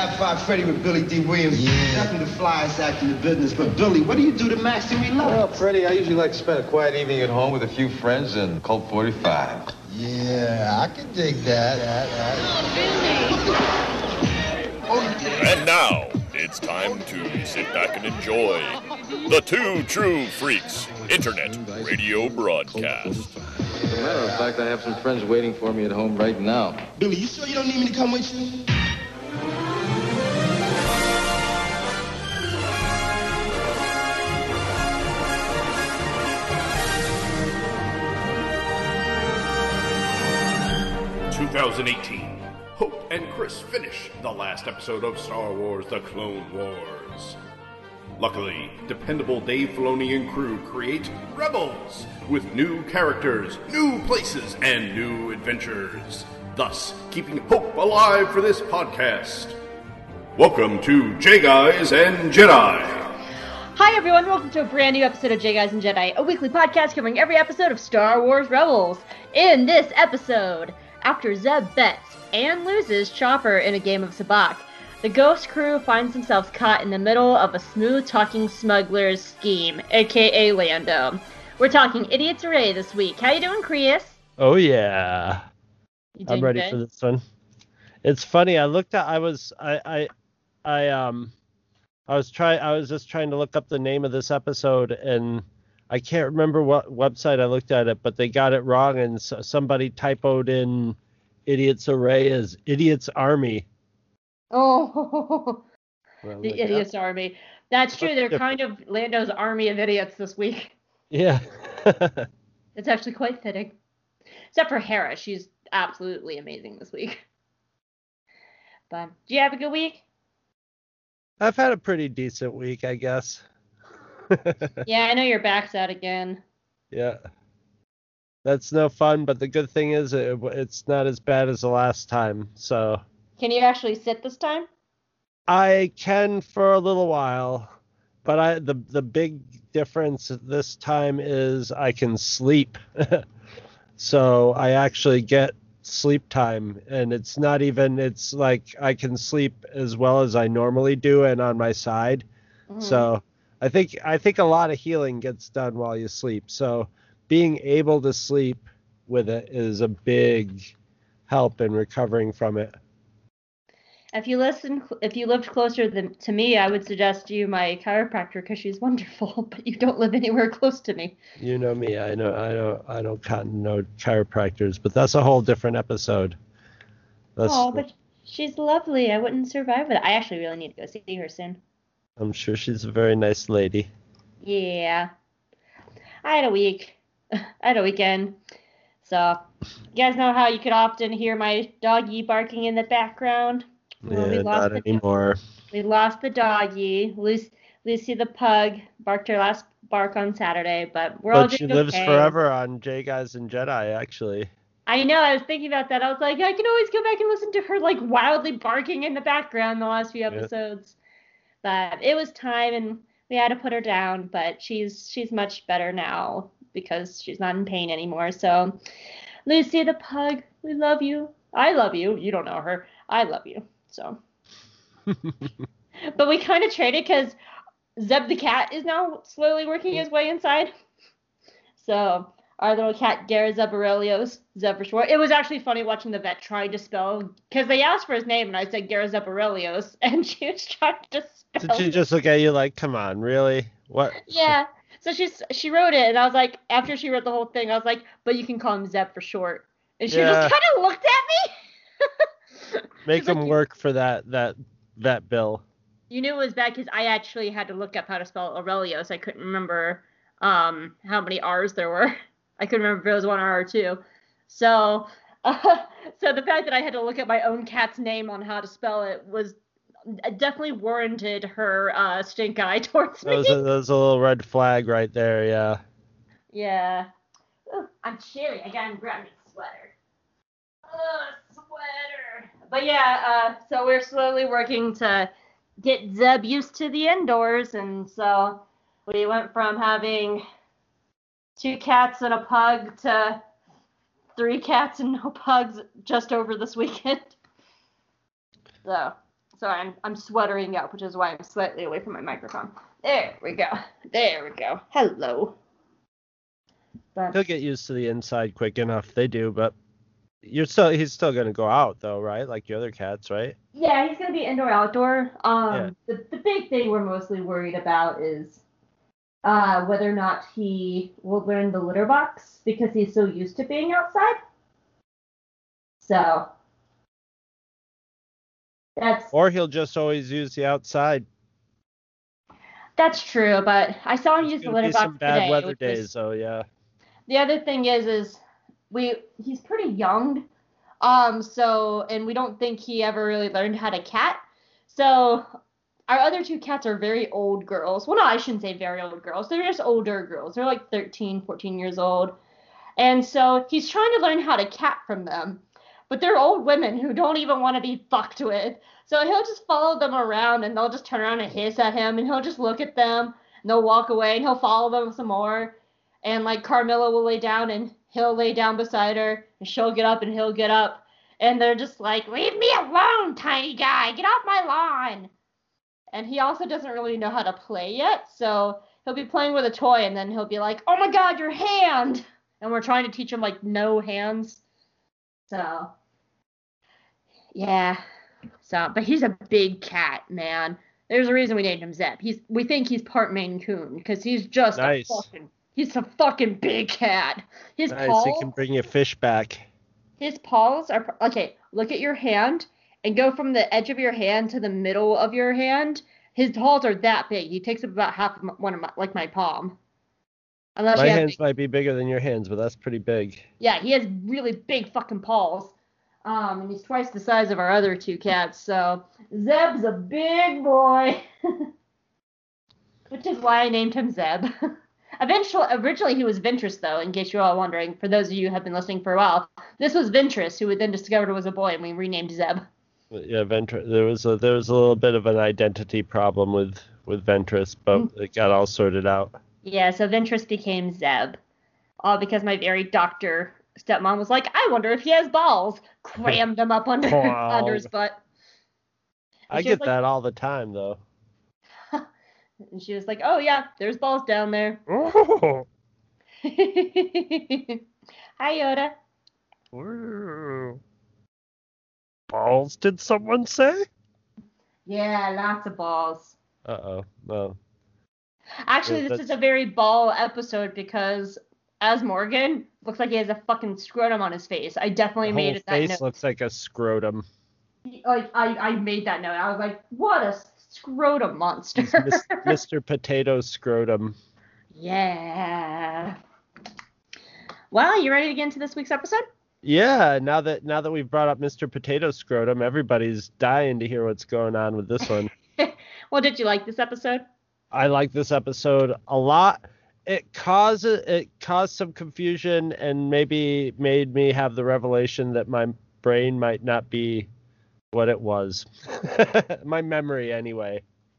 Five Freddy with Billy D. Williams. Yeah. Definitely the flyest act in the business. But Billy, what do you do to max and relax? Well, Freddie, I usually like to spend a quiet evening at home with a few friends and Colt 45. Yeah, I can dig that. And now, it's time to sit back and enjoy the Two True Freaks Internet Radio Broadcast. As a matter of fact, I have some friends waiting for me at home right now. Billy, you sure you don't need me to come with you? Hope and Chris finish the last episode of Star Wars The Clone Wars. Luckily, dependable Dave Filoni and crew create Rebels with new characters, new places, and new adventures, thus keeping hope alive for this podcast. Welcome to J Guys and Jedi. Hi everyone, welcome to a brand new episode of J Guys and Jedi, a weekly podcast covering every episode of Star Wars Rebels. In this episode, after Zeb bets and loses Chopper in a game of sabacc, the Ghost crew finds themselves caught in the middle of a smooth-talking smuggler's scheme, aka Lando. We're talking Idiot's Array this week. How you doing, Chris? Oh yeah, I'm ready for this one. It's funny. I was just trying to look up the name of this episode, and I can't remember what website I looked at it, but they got it wrong, and somebody typoed in Idiot's Array as Idiot's Army. Oh, Well, the like Idiot's that. Army. That's true. They're Yeah. kind of Lando's army of idiots this week. Yeah. It's actually quite fitting. Except for Hera. She's absolutely amazing this week. But, do you have a good week? I've had a pretty decent week, I guess. Yeah, I know your back's out again. Yeah. That's no fun, but the good thing is it's not as bad as the last time, so... Can you actually sit this time? I can for a little while, but the big difference this time is I can sleep. So I actually get sleep time, and it's like I can sleep as well as I normally do and on my side. Mm-hmm. So I think a lot of healing gets done while you sleep. So being able to sleep with it is a big help in recovering from it. If you lived closer to me, I would suggest you my chiropractor because she's wonderful. But you don't live anywhere close to me. You know me. I don't cotton no chiropractors, but that's a whole different episode. But she's lovely. I wouldn't survive with it. I actually really need to go see her soon. I'm sure she's a very nice lady. Yeah. I had a weekend. So, you guys know how you could often hear my doggy barking in the background? Well, Yeah, not anymore. We lost the doggy. Lucy the pug barked her last bark on Saturday, but we're all But doing she lives okay. forever on J Guys and Jedi, actually. I know, I was thinking about that. I was like, I can always go back and listen to her like wildly barking in the background the last few episodes. But it was time and we had to put her down, but she's much better now because she's not in pain anymore. So, Lucy the pug, we love you. I love you. You don't know her. I love you. So. But we kind of traded because Zeb the cat is now slowly working his way inside. So our little cat, Garrett Zeb Aurelios, Zeb for short. It was actually funny watching the vet trying to spell, because they asked for his name and I said Garrett Zeb Aurelios, and she was trying to spell. Did she just look at you like, come on, really? What? Yeah. So she wrote it, and I was like, after she wrote the whole thing, I was like, but you can call him Zeb for short. And she just kind of looked at me. Make him work for that vet bill. You knew it was bad because I actually had to look up how to spell Aurelios. I couldn't remember how many R's there were. I couldn't remember if it was one R or two. So the fact that I had to look at my own cat's name on how to spell it was definitely warranted her stink eye towards me. That was a little red flag right there, yeah. Yeah. Ooh, I'm chilly. I gotta grab me a sweater. Sweater. But yeah, so we're slowly working to get Zeb used to the indoors, and so we went from having 2 cats and a pug to 3 cats and no pugs just over this weekend. So Sorry, I'm sweatering up, which is why I'm slightly away from my microphone. There we go. Hello. But He'll get used to the inside quick enough. They do, but he's still gonna go out though, right? Like your other cats, right? yeah, he's gonna be indoor outdoor. The big thing we're mostly worried about is whether or not he will learn the litter box because he's so used to being outside. So Or he'll just always use the outside. That's true, but I saw him use the litter box some bad today. weather days, so yeah. The other thing is he's pretty young, and we don't think he ever really learned how to cat. So our other two cats are very old girls. Well, no, I shouldn't say very old girls. They're just older girls. They're like 13, 14 years old. And so he's trying to learn how to cat from them. But they're old women who don't even want to be fucked with. So he'll just follow them around, and they'll just turn around and hiss at him, and he'll just look at them, and they'll walk away, and he'll follow them some more. And, like, Carmilla will lay down, and he'll lay down beside her, and she'll get up, and he'll get up. And they're just like, leave me alone, tiny guy. Get off my lawn. And he also doesn't really know how to play yet, so he'll be playing with a toy, and then he'll be like, oh, my God, your hand. And we're trying to teach him, like, no hands. So, yeah. But he's a big cat, man. There's a reason we named him Zeb. We think he's part Maine Coon, because he's just he's a fucking big cat. His paws, he can bring your fish back. His paws are, okay, look at your hand, and go from the edge of your hand to the middle of your hand. His paws are that big. He takes up about half of one of my palm. Unless my hands might be bigger than your hands, but that's pretty big. Yeah, he has really big fucking paws. And he's twice the size of our other two cats, so Zeb's a big boy. Which is why I named him Zeb. Originally he was Ventress, though, in case you're all wondering, for those of you who have been listening for a while. This was Ventress, who we then discovered was a boy, and we renamed Zeb. Yeah, Ventress. There was a little bit of an identity problem with Ventress, but it got all sorted out. Yeah, so Ventress became Zeb. All because my very doctor stepmom was like, I wonder if he has balls. Crammed him up under his butt. I get that all the time, though. And she was like, oh, yeah, there's balls down there. Oh. Hi, Yoda. Ooh. Balls, did someone say? Yeah, lots of balls. Uh-oh. No. Actually, this is a very ball episode because as Morgan, looks like he has a fucking scrotum on his face. I definitely made it that note. His face looks like a scrotum. Like, I made that note. I was like, what a scrotum monster. Mr. Potato Scrotum. Yeah. Well, you ready to get into this week's episode? Yeah, now that we've brought up Mr. Potato Scrotum, everybody's dying to hear what's going on with this one. Well, did you like this episode? I like this episode a lot. It caused some confusion and maybe made me have the revelation that my brain might not be what it was. My memory, anyway.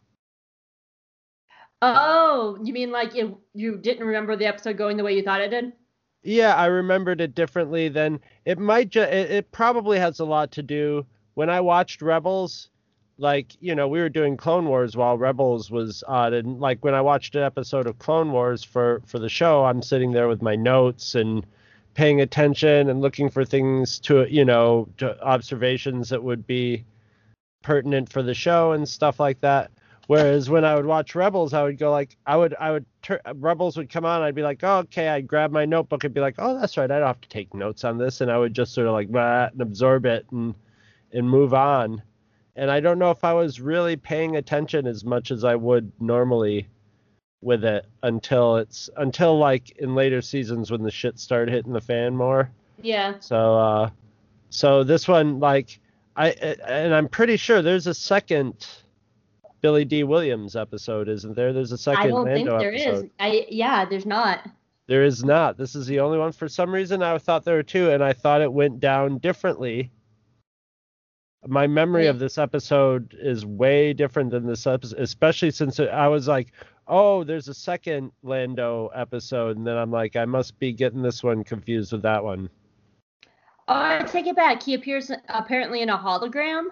Oh, you mean like you didn't remember the episode going the way you thought it did? Yeah, I remembered it differently than it might. It probably has a lot to do when I watched Rebels. Like, we were doing Clone Wars while Rebels was on, and like when I watched an episode of Clone Wars for the show, I'm sitting there with my notes and paying attention and looking for things to observations that would be pertinent for the show and stuff like that. Whereas when I would watch Rebels, I would go like, Rebels would come on, I'd be like, oh, okay, I'd grab my notebook and be like, oh, that's right, I don't have to take notes on this, and I would just sort of like and absorb it and move on. And I don't know if I was really paying attention as much as I would normally with it until like in later seasons when the shit started hitting the fan more. Yeah. So this one, like, I'm pretty sure there's a second Billy D. Williams episode, isn't there? There's a second Lando episode. I don't think there is. There's not. There is not. This is the only one. For some reason, I thought there were two, and I thought it went down differently. My memory of this episode is way different than this episode, especially since I was like, oh, there's a second Lando episode, and then I'm like, I must be getting this one confused with that one. I take it back. He appears apparently in a hologram.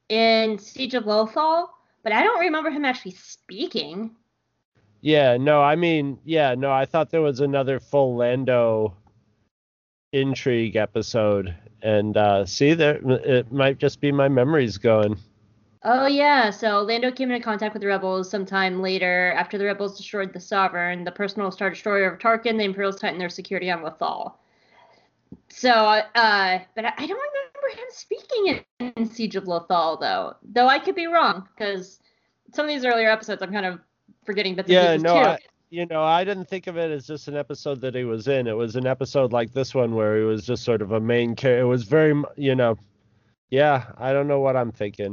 in Siege of Lothal, but I don't remember him actually speaking. Yeah, no, I thought there was another full Lando intrigue episode, and it might just be my memories going. Oh yeah, so Lando came into contact with the rebels sometime later after the rebels destroyed the Sovereign, the personal Star Destroyer of Tarkin, the Imperials tightened their security on Lothal. So, but I don't remember him speaking in Siege of Lothal, though I could be wrong, because some of these earlier episodes I'm kind of forgetting bits and pieces too. I didn't think of it as just an episode that he was in. It was an episode like this one where he was just sort of a main character. It was very, I don't know what I'm thinking.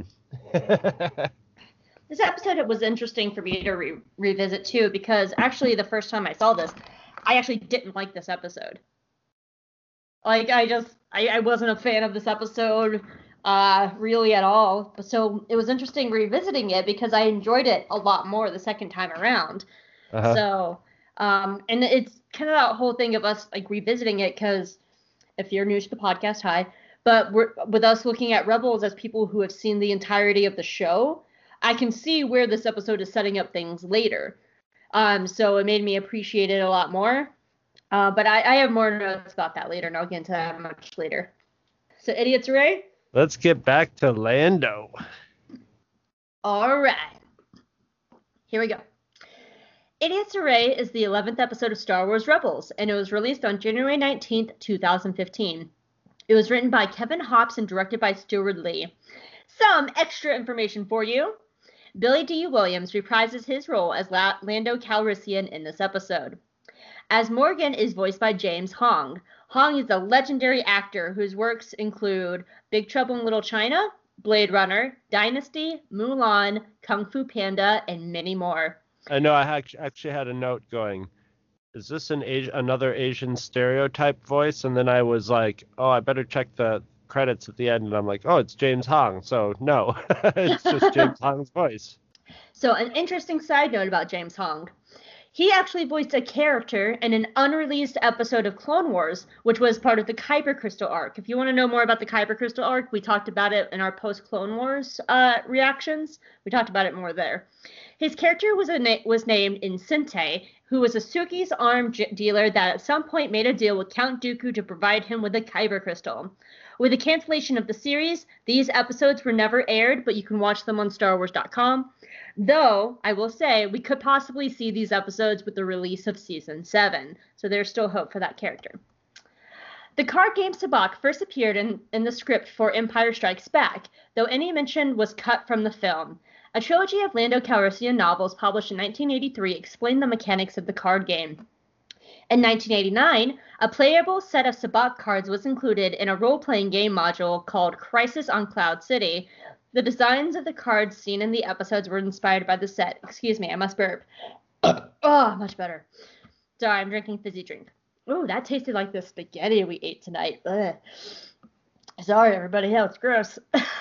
This episode, it was interesting for me to revisit too, because actually the first time I saw this, I actually didn't like this episode. Like, I wasn't a fan of this episode really at all. So it was interesting revisiting it because I enjoyed it a lot more the second time around. Uh-huh. So, and it's kind of that whole thing of us like revisiting it, because if you're new to the podcast, hi. But with us looking at Rebels as people who have seen the entirety of the show, I can see where this episode is setting up things later. So it made me appreciate it a lot more. But I have more notes about that later, and I'll get into that much later. So, Idiots Array? Let's get back to Lando. All right. Here we go. Idiots Array is the 11th episode of Star Wars Rebels, and it was released on January 19th, 2015. It was written by Kevin Hopps and directed by Stuart Lee. Some extra information for you. Billy D. Williams reprises his role as Lando Calrissian in this episode. As Morgan is voiced by James Hong. Hong is a legendary actor whose works include Big Trouble in Little China, Blade Runner, Dynasty, Mulan, Kung Fu Panda, and many more. I know I actually had a note going, is this another Asian stereotype voice? And then I was like, oh, I better check the credits at the end. And I'm like, oh, it's James Hong. So no, it's just James Hong's voice. So an interesting side note about James Hong. He actually voiced a character in an unreleased episode of Clone Wars, which was part of the Kyber Crystal arc. If you want to know more about the Kyber Crystal arc, we talked about it in our post-Clone Wars reactions. We talked about it more there. His character was named Insinte, who was a Suki's arms dealer that at some point made a deal with Count Dooku to provide him with a Kyber Crystal. With the cancellation of the series, these episodes were never aired, but you can watch them on StarWars.com. Though, I will say, we could possibly see these episodes with the release of Season 7, so there's still hope for that character. The card game Sabacc first appeared in the script for Empire Strikes Back, though any mention was cut from the film. A trilogy of Lando Calrissian novels published in 1983 explained the mechanics of the card game. In 1989, a playable set of Sabacc cards was included in a role-playing game module called Crisis on Cloud City. The designs of the cards seen in the episodes were inspired by the set. Excuse me, I must burp. Oh, much better. Sorry, I'm drinking fizzy drink. Ooh, that tasted like the spaghetti we ate tonight. Ugh. Sorry, everybody. Hell, it's gross.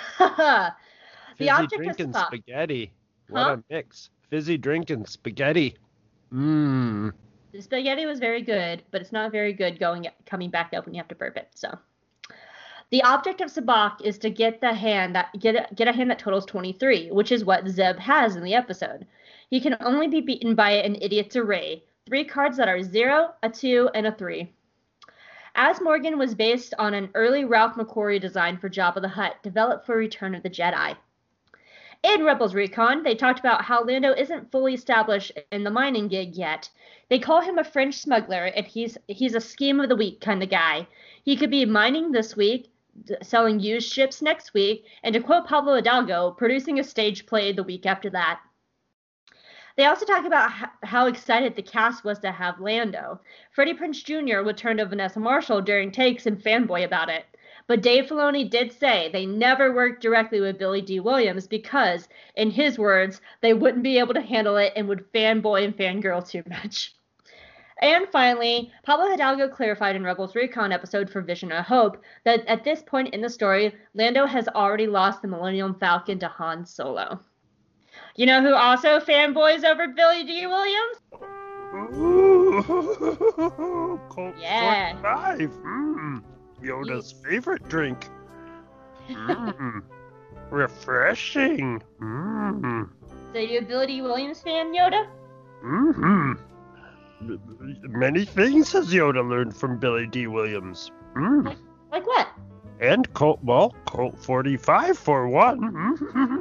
The object drink of and Sabacc. Spaghetti. What a mix. Fizzy drink and spaghetti. The spaghetti was very good, but it's not very good coming back up when you have to burp it. So, the object of Sabacc is to get a hand that totals 23, which is what Zeb has in the episode. He can only be beaten by an Idiot's Array, 3 cards that are 0, a 2, and a 3. As Morgan was based on an early Ralph McQuarrie design for Jabba the Hutt, developed for Return of the Jedi. In Rebels Recon, they talked about how Lando isn't fully established in the mining gig yet. They call him a French smuggler, and he's a scheme of the week kind of guy. He could be mining this week, selling used ships next week, and to quote Pablo Hidalgo, producing a stage play the week after that. They also talk about how excited the cast was to have Lando. Freddie Prinze Jr. would turn to Vanessa Marshall during takes and fanboy about it. But Dave Filoni did say they never worked directly with Billy D. Williams because, in his words, they wouldn't be able to handle it and would fanboy and fangirl too much. And finally, Pablo Hidalgo clarified in Rebels Recon episode for Vision of Hope that at this point in the story, Lando has already lost the Millennium Falcon to Han Solo. You know who also fanboys over Billy D. Williams? Ooh, Colt Yeah. 45. Yoda's favorite drink. Refreshing. Mmm. So you a Billy D. Williams fan, Yoda? Mm-hmm. Many things has Yoda learned from Billy D. Williams. Mm. Like what? And Colt 45 for one.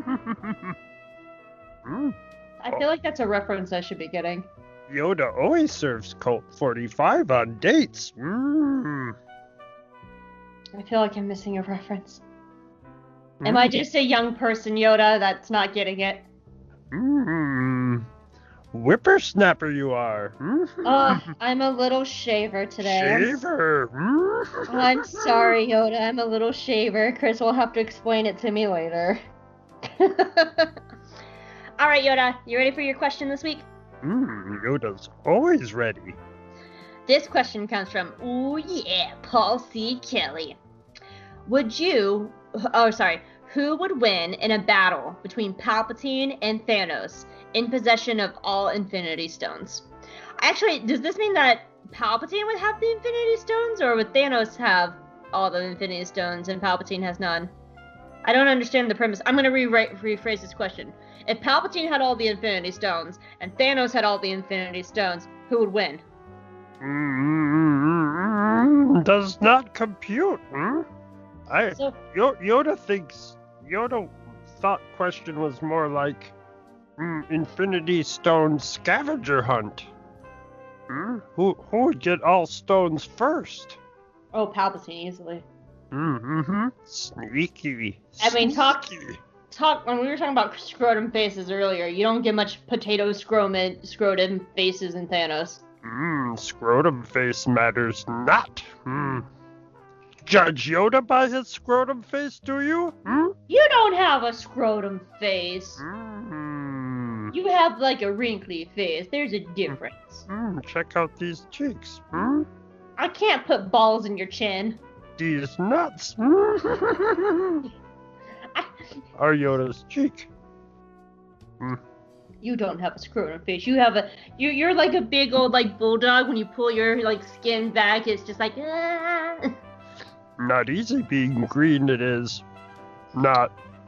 Mm. I feel like that's a reference I should be getting. Yoda always serves Colt 45 on dates. Mm. I feel like I'm missing a reference. Am I just a young person, Yoda, that's not getting it? Whippersnapper you are. I'm a little shaver today. Shaver. I'm sorry, Yoda. I'm a little shaver. Chris will have to explain it to me later. All right, Yoda. You ready for your question this week? Yoda's always ready. This question comes from, Paul C. Kelly. Who would win in a battle between Palpatine and Thanos in possession of all Infinity Stones? Actually, does this mean that Palpatine would have the Infinity Stones, or would Thanos have all the Infinity Stones and Palpatine has none? I don't understand the premise. I'm going to rephrase this question. If Palpatine had all the Infinity Stones and Thanos had all the Infinity Stones, who would win? Does not compute. Yoda thought question was more like Infinity Stone scavenger hunt. Who would get all stones first? Oh, Palpatine easily. Sneaky. I mean, talk when we were talking about scrotum faces earlier, you don't get much potato scrotum faces in Thanos. Scrotum face matters not. Judge Yoda by his scrotum face, do you? You don't have a scrotum face. You have like a wrinkly face. There's a difference. Check out these cheeks. I can't put balls in your chin. These nuts. Are Yoda's cheek. You don't have a scrotum face. You have you're like a big old like bulldog. When you pull your like skin back, it's just like Not easy being green, it is. Not.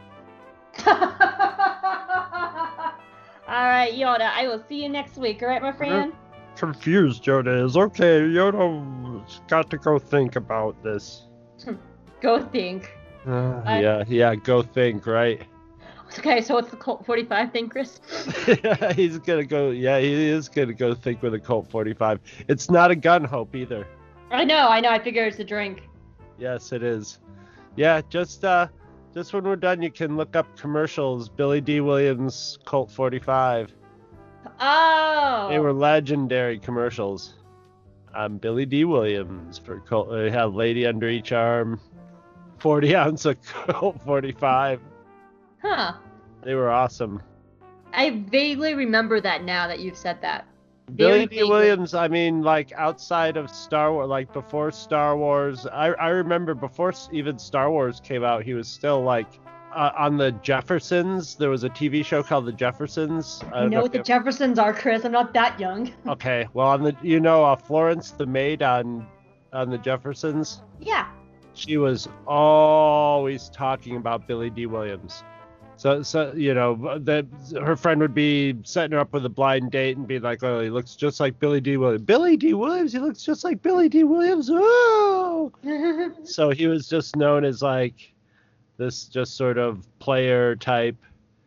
Alright, Yoda, I will see you next week, alright, my friend? Confused Yoda is. Okay, Yoda's got to go think about this. Go think. Yeah, go think, right? Okay, so it's the Colt 45 thing, Chris? He's gonna go, he is gonna go think with a Colt 45. It's not a gun, Hope, either. I know, I figure it's a drink. Yes, it is. Yeah, just when we're done, you can look up commercials. Billy D. Williams, Colt 45. Oh! They were legendary commercials. I'm Billy D. Williams for Colt. They have lady under each arm, 40 ounce of Colt 45. Huh. They were awesome. I vaguely remember that now that you've said that. Billy D. Williams, I mean, like, outside of Star Wars, like, before Star Wars, I remember before even Star Wars came out, he was still, like, on the Jeffersons. There was a TV show called The Jeffersons. I know what the Jeffersons are, Chris. I'm not that young. Okay, well, on the, Florence the maid on the Jeffersons? Yeah. She was always talking about Billy D. Williams. So that her friend would be setting her up with a blind date and be like, "Oh, he looks just like Billy D. Williams. Billy D. Williams, he looks just like Billy D. Williams." Oh! So he was just known as like this just sort of player type,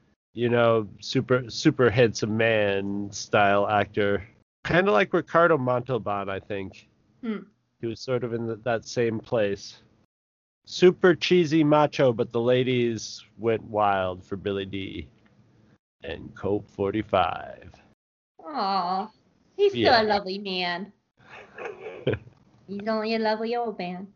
super handsome man style actor, kind of like Ricardo Montalban, I think. He was sort of in that same place. Super cheesy macho, but the ladies went wild for Billy D. and Colt 45. Aw, he's still a lovely man. He's only a lovely old man.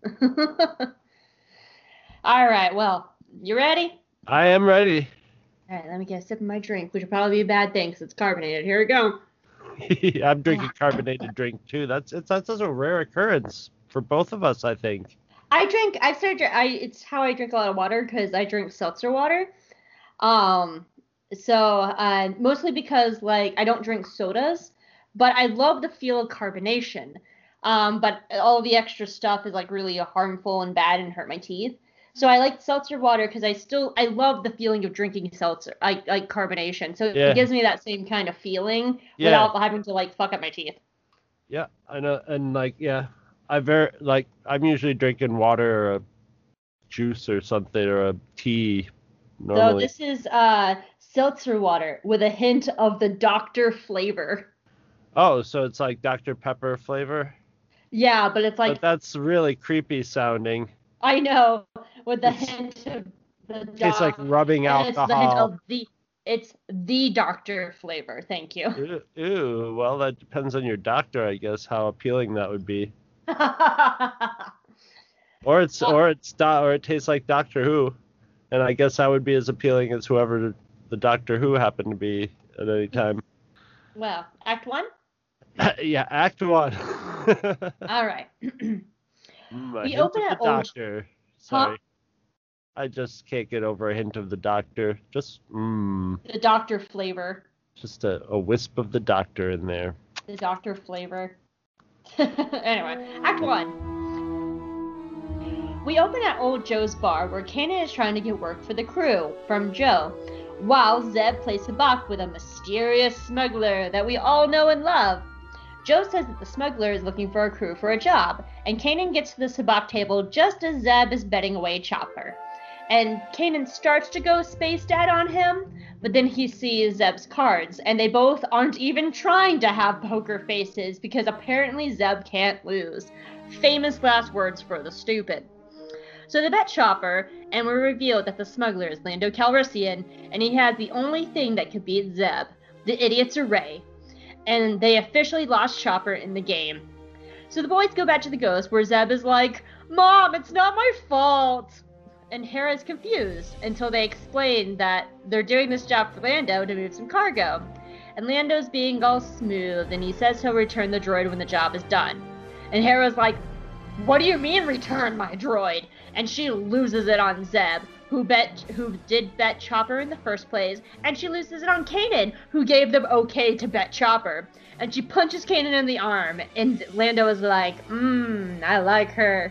All right, well, you ready? I am ready. All right, let me get a sip of my drink, which will probably be a bad thing because it's carbonated. Here we go. I'm drinking carbonated drink too. That's a rare occurrence for both of us, I think. It's how I drink a lot of water because I drink seltzer water. So mostly because like I don't drink sodas, but I love the feel of carbonation. But all the extra stuff is like really harmful and bad and hurt my teeth. So I like seltzer water because I love the feeling of drinking seltzer. I like carbonation. So Yeah. it gives me that same kind of feeling Yeah. without having to like fuck up my teeth. Yeah, I know, and like, yeah, I'm usually drinking water or a juice or something or a tea So normally. this is seltzer water with a hint of the Dr. flavor. Oh, so it's like Dr. Pepper flavor? Yeah, but it's like But that's really creepy sounding. I know with the hint of the Tastes like rubbing and it's the hint alcohol. of it's the Dr. flavor. Thank you. Ew, well, that depends on your doctor, I guess, how appealing that would be. Or it tastes like Doctor Who, and I guess that would be as appealing as whoever the Doctor Who happened to be at any time. Well, Act 1? Yeah, Act 1. All right. A We hint open of at the old- Doctor. Sorry. I just can't get over a hint of the Doctor. Just The Dr. flavor. just a wisp of the Doctor in there. The Dr. flavor. Anyway, Act 1. We open at old Joe's bar where Kanan is trying to get work for the crew from Joe, while Zeb plays sabacc with a mysterious smuggler that we all know and love. Joe says that the smuggler is looking for a crew for a job, and Kanan gets to the sabacc table just as Zeb is betting away Chopper. And Kanan starts to go Space Dad on him, but then he sees Zeb's cards, and they both aren't even trying to have poker faces because apparently Zeb can't lose. Famous last words for the stupid. So they bet Chopper, and we reveal that the smuggler is Lando Calrissian, and he has the only thing that could beat Zeb, the idiot's array. And they officially lost Chopper in the game. So the boys go back to the Ghost, where Zeb is like, "Mom, it's not my fault!" And Hera is confused until they explain that they're doing this job for Lando to move some cargo. And Lando's being all smooth, and he says he'll return the droid when the job is done. And Hera's like, "What do you mean return my droid?" And she loses it on Zeb, who did bet Chopper in the first place, and she loses it on Kanan, who gave them okay to bet Chopper. And she punches Kanan in the arm, and Lando is like, I like her.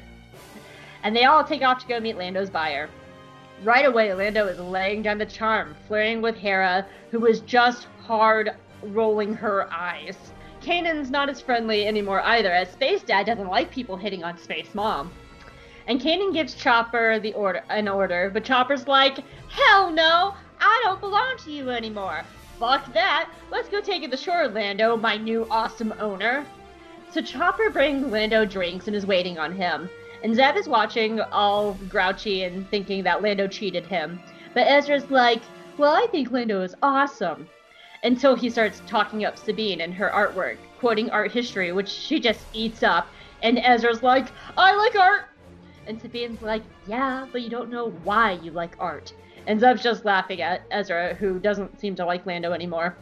And they all take off to go meet Lando's buyer. Right away, Lando is laying down the charm, flirting with Hera, who is just hard rolling her eyes. Kanan's not as friendly anymore either, as Space Dad doesn't like people hitting on Space Mom. And Kanan gives Chopper an order, but Chopper's like, "Hell no! I don't belong to you anymore. Fuck that! Let's go take it to shore, Lando, my new awesome owner." So Chopper brings Lando drinks and is waiting on him. And Zeb is watching, all grouchy and thinking that Lando cheated him. But Ezra's like, "Well, I think Lando is awesome." Until he starts talking up Sabine and her artwork, quoting art history, which she just eats up. And Ezra's like, "I like art!" And Sabine's like, "Yeah, but you don't know why you like art." And Zeb's just laughing at Ezra, who doesn't seem to like Lando anymore.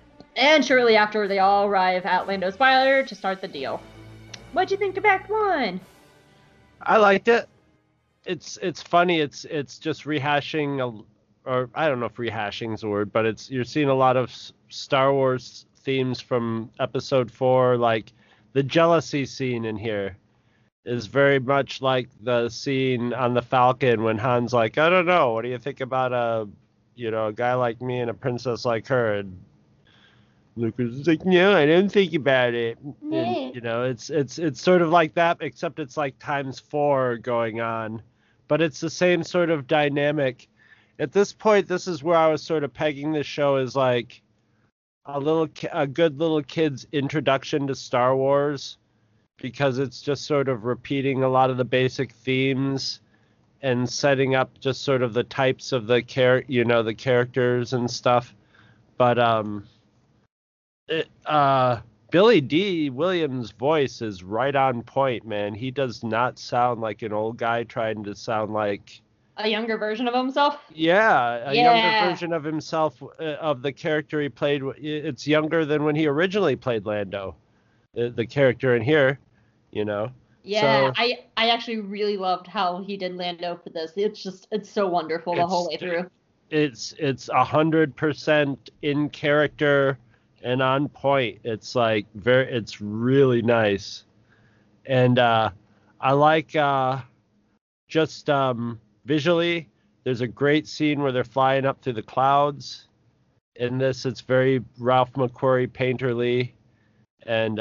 And shortly after, they all arrive at Lando's fire to start the deal. What'd you think of Act 1? I liked it. It's funny. It's just rehashing, or I don't know if rehashing is a word, but you're seeing a lot of Star Wars themes from Episode 4, like the jealousy scene in here is very much like the scene on the Falcon when Han's like, "I don't know, what do you think about a guy like me and a princess like her?" And Lucas is like, "No, I don't think about it." And, it's sort of like that, except it's like ×4 going on, but it's the same sort of dynamic. At this point, this is where I was sort of pegging this show as like a good little kid's introduction to Star Wars, because it's just sort of repeating a lot of the basic themes and setting up just sort of the types of the characters and stuff. But Billy D. Williams' voice is right on point, man. He does not sound like an old guy trying to sound like A younger version of himself? Yeah, a younger version of himself, of the character he played. It's younger than when he originally played Lando, the character in here, Yeah, So, I actually really loved how he did Lando for this. It's so wonderful the whole way through. It's 100% in character and on point. It's like it's really nice, and I like just visually, there's a great scene where they're flying up through the clouds. In this, it's very Ralph McQuarrie painterly, and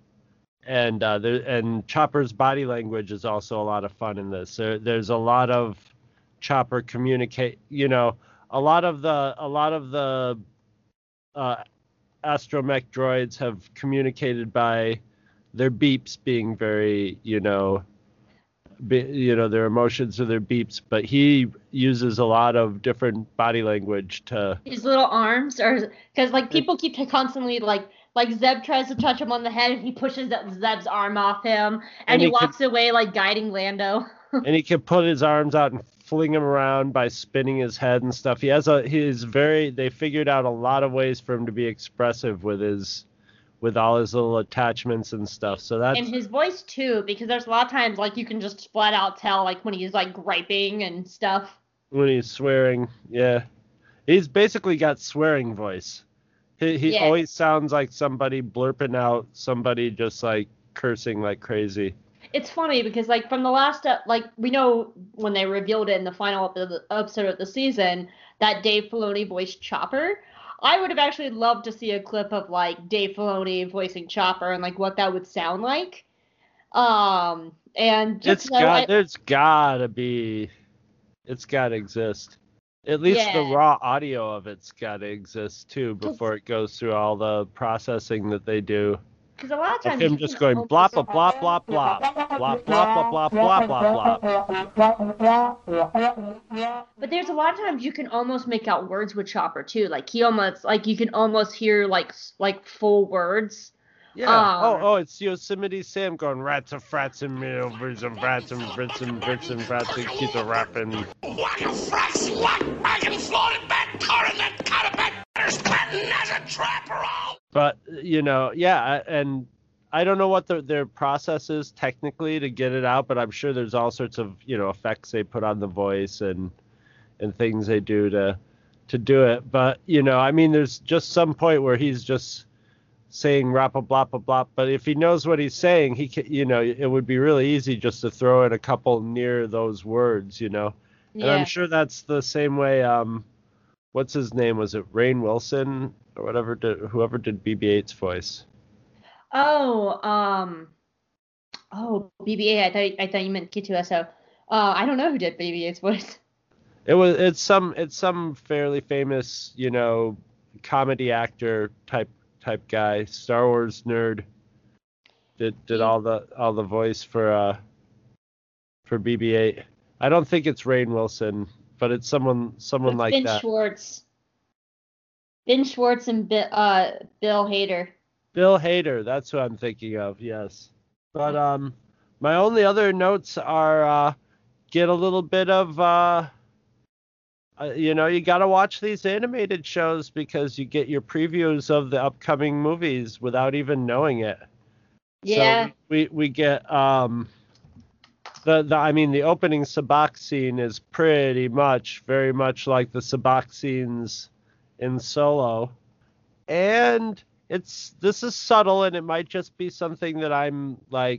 Chopper's body language is also a lot of fun in this. There's a lot of Chopper communicate. A lot of the astromech droids have communicated by their beeps being very, their emotions or their beeps, but he uses a lot of different body language to his little arms, or because people keep constantly like Zeb tries to touch him on the head and he pushes Zeb's arm off him and he walks away guiding Lando. And he can put his arms out and fling him around by spinning his head and stuff. They figured out a lot of ways for him to be expressive with all his little attachments and stuff. So that's, and his voice too, because there's a lot of times you can just flat out tell when he's griping and stuff. When he's swearing, yeah. He's basically got swearing voice. He always sounds like somebody blurping out, somebody just cursing like crazy. It's funny because from the last we know when they revealed it in the final episode of the season that Dave Filoni voiced Chopper. I would have actually loved to see a clip of Dave Filoni voicing Chopper and what that would sound like. And just it's gotta exist. At least the raw audio of it's gotta exist too before it goes through all the processing that they do. Because a lot of times him just going blop blop blop blop blop blop blop blop blop blop. But there's a lot of times you can almost make out words with Chopper too. He almost you can almost hear full words. Yeah. It's Yosemite Sam going rats and frats and milvers and rats and brits and brits and frats and keep the rapping. Whack and frats, whack, wagon, floated back, car and that cut a back, planting as a trapper all. But, and I don't know what their process is technically to get it out, but I'm sure there's all sorts of, effects they put on the voice and things they do to do it. But, there's just some point where he's just saying rappa bloppa blop, but if he knows what he's saying, he can, it would be really easy just to throw in a couple near those words, And I'm sure that's the same way, what's his name? Was it Rainn Wilson or whoever did BB-8's voice? BB-8. I thought you meant K2SO. I don't know who did BB-8's voice. It's some fairly famous, comedy actor type guy, Star Wars nerd. Did all the voice for BB-8. I don't think it's Rainn Wilson, but it's someone like Ben that. Ben Schwartz and Bill Hader. Bill Hader, that's who I'm thinking of. Yes, but my only other notes are get a little bit of you got to watch these animated shows because you get your previews of the upcoming movies without even knowing it. Yeah. So we get the opening sabacc scene is very much like the sabacc scenes in Solo, and this is subtle, and it might just be something that I'm that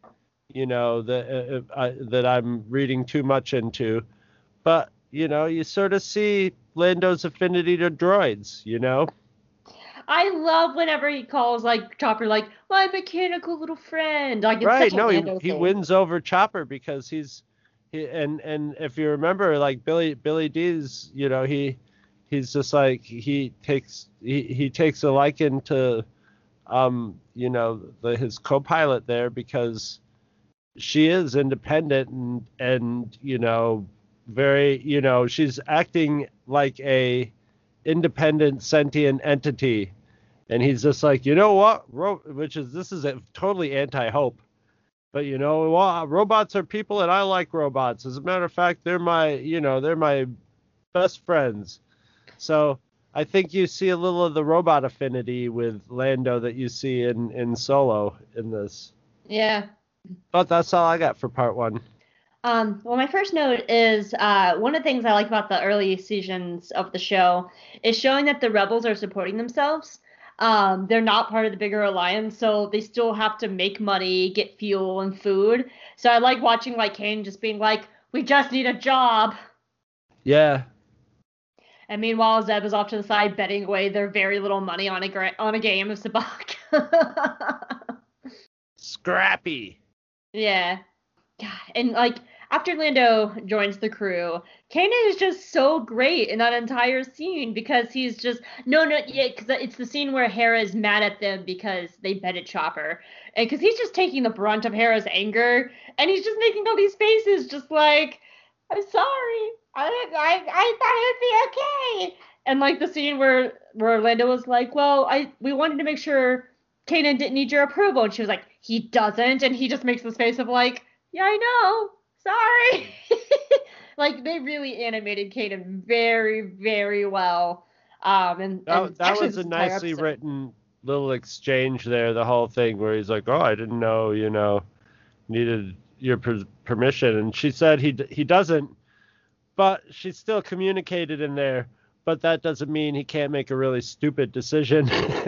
I'm reading too much into, but you sort of see Lando's affinity to droids, I love whenever he calls Chopper my mechanical little friend. It's right? Such a No, Lando he thing. wins over Chopper because and if you remember, Billy D's, he's just he takes a liking to his co-pilot there because she is independent and very, she's acting like a independent sentient entity, and he's just what, this is a totally anti-Hope, but robots are people and I like robots. As a matter of fact, they're my best friends. So I think you see a little of the robot affinity with Lando that you see in Solo in this. Yeah. But that's all I got for part one. Well, my first note is one of the things I like about the early seasons of the show is showing that the rebels are supporting themselves. They're not part of the bigger alliance, so they still have to make money, get fuel and food. So I like watching Kanan just being We just need a job. Yeah. And meanwhile, Zeb is off to the side betting away their very little money on a game of sabacc. Scrappy. Yeah. God, and like after Lando joins the crew, Kanan is just so great in that entire scene because he's just because it's the scene where Hera is mad at them because they betted Chopper, and because he's just taking the brunt of Hera's anger, and he's just making all these faces, just like, I'm sorry, I thought it'd be okay, and like the scene where Lando was like, well, we wanted to make sure Kanan didn't need your approval, and she was like, he doesn't, and he just makes this face of like, yeah, I know. Sorry. Like, they really animated Kanan very, very well. And that was a nicely written little exchange there, the whole thing, where he's like, oh, I didn't know, needed your permission. And she said he doesn't, but she still communicated in there. But that doesn't mean he can't make a really stupid decision.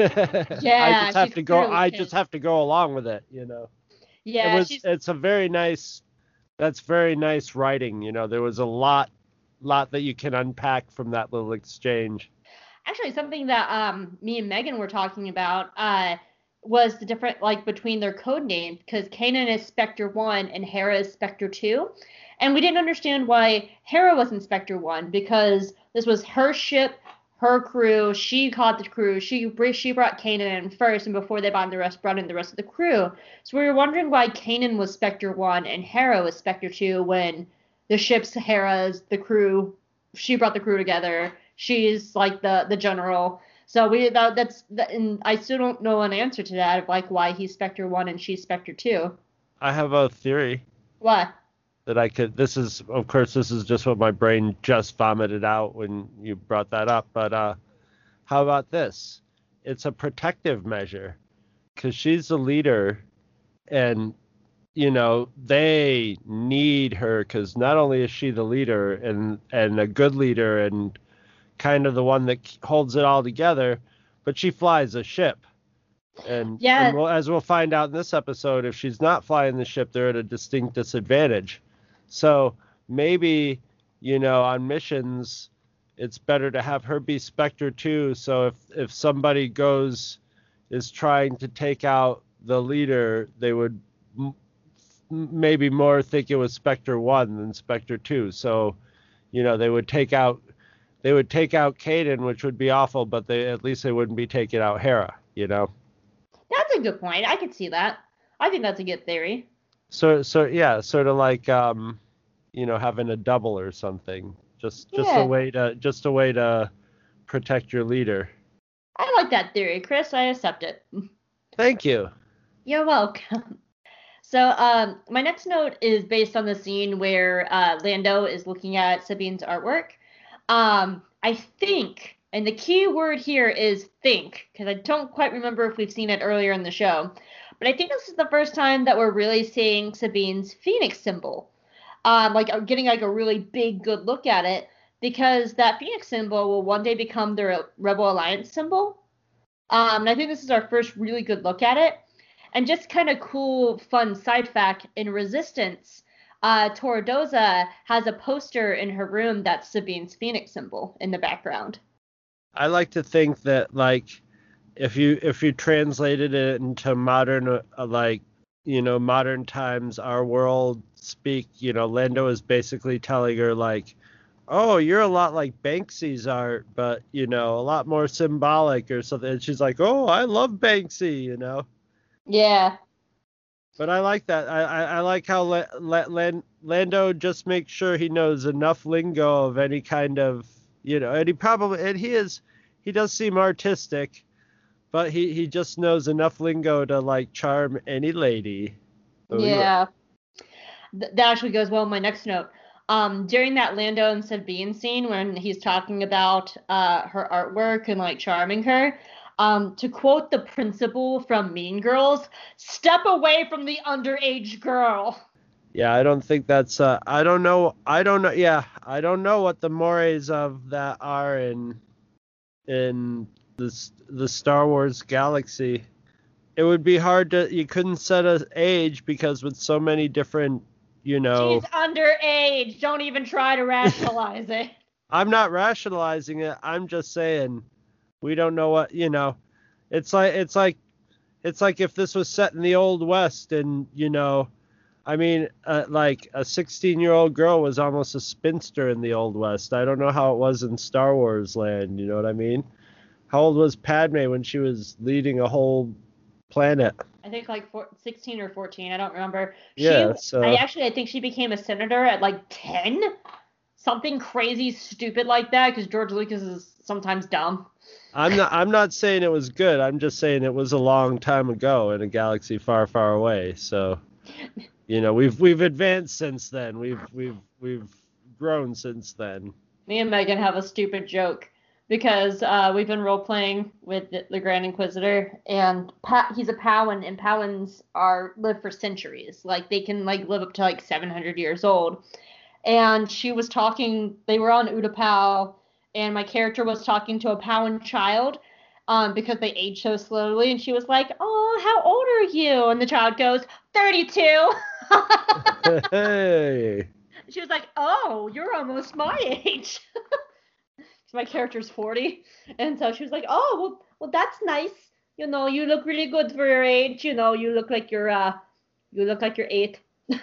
Yeah, I just have to go along with it, Yeah, it's a very nice. That's very nice writing. There was a lot that you can unpack from that little exchange. Actually, something that me and Megan were talking about was the difference, like, between their code names, because Kanan is Spectre 1 and Hera is Spectre 2. And we didn't understand why Hera was in Spectre 1, because this was her ship, her crew. She caught the crew. She brought Kanan in first, and before they brought in the rest of the crew. So we were wondering why Kanan was Spectre 1 and Hera was Spectre 2 when the ship's Hera's the crew. She brought the crew together. She's like the general. So and I still don't know an answer to that, of like why he's Spectre 1 and she's Spectre 2. I have a theory. What? That I could. This is just what my brain just vomited out when you brought that up. But how about this? It's a protective measure, because she's the leader, and they need her, because not only is she the leader and a good leader and kind of the one that holds it all together, but she flies a ship. And as we'll find out in this episode, if she's not flying the ship, they're at a distinct disadvantage. So maybe, on missions, it's better to have her be Spectre 2. So if somebody is trying to take out the leader, they would maybe more think it was Spectre 1 than Spectre 2. So, they would take out Kanan, which would be awful, but at least they wouldn't be taking out Hera, That's a good point. I could see that. I think that's a good theory. So yeah, sort of like having a double or something. Just a way to protect your leader. I like that theory, Chris. I accept it. Thank you. You're welcome. So my next note is based on the scene where Lando is looking at Sabine's artwork. I think, and the key word here is think, because I don't quite remember if we've seen it earlier in the show, but I think this is the first time that we're really seeing Sabine's Phoenix symbol. Getting like a really big, good look at it, because that Phoenix symbol will one day become the Rebel Alliance symbol. And I think this is our first really good look at it. And just kind of cool, fun side fact, in Resistance, Tordoza has a poster in her room that's Sabine's Phoenix symbol in the background. I like to think that, like, if you translated it into modern, modern times, our world speak, Lando is basically telling her, like, oh, you're a lot like Banksy's art, but, a lot more symbolic or something. And she's like, oh, I love Banksy, Yeah. But I like that. I like how Lando just makes sure he knows enough lingo of any kind of, and he does seem artistic, but he just knows enough lingo to, like, charm any lady. So, yeah. That actually goes well in my next note. During that Lando and Sabine scene when he's talking about her artwork and, like, charming her, to quote the principal from Mean Girls, step away from the underage girl. Yeah, I don't think that's I don't know what the mores of that are in the Star Wars galaxy. It would be hard you couldn't set an age, because with so many different you know. She's underage. Don't even try to rationalize it. I'm not rationalizing it. I'm just saying we don't know what, you know. It's like if this was set in the Old West and, you know, I mean, like a 16-year-old girl was almost a spinster in the Old West. I don't know how it was in Star Wars land, you know what I mean? How old was Padme when she was leading a whole planet? I think like 16 or 14. I don't remember. Yeah, so I think she became a senator at like 10. Something crazy stupid like that, because George Lucas is sometimes dumb. I'm not saying it was good. I'm just saying it was a long time ago in a galaxy far, far away. So, you know, we've advanced since then. We've grown since then. Me and Megan have a stupid joke because we've been role playing with the Grand Inquisitor, and he's a Powin, and Powins live for centuries. Like they can like live up to like 700 years old. And she was talking. They were on Utapau, and my character was talking to a Powin child, because they age so slowly. And she was like, "Oh, how old are you?" And the child goes, 32. Hey. She was like, "Oh, you're almost my age." My character's 40, and so she was like, "Oh, well, that's nice. You know, you look really good for your age. You know, you look like you're 8."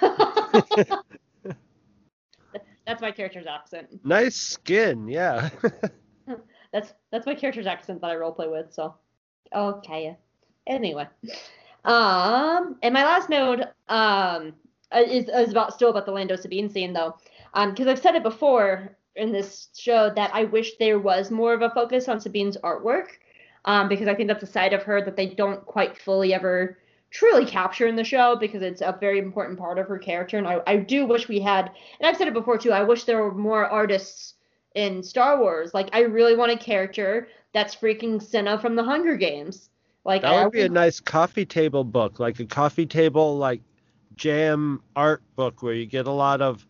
That's my character's accent. Nice skin, yeah. That's my character's accent that I roleplay with. So, okay. Anyway, and my last note is still about the Lando Sabine scene though, because I've said it before in this show that I wish there was more of a focus on Sabine's artwork, because I think that's a side of her that they don't quite fully ever truly capture in the show, because it's a very important part of her character. And I do wish we had, and I've said it before too, I wish there were more artists in Star Wars. Like, I really want a character that's freaking Cinna from the Hunger Games. Like, that would be a nice coffee table book, like a coffee table, like, jam art book where you get a lot of,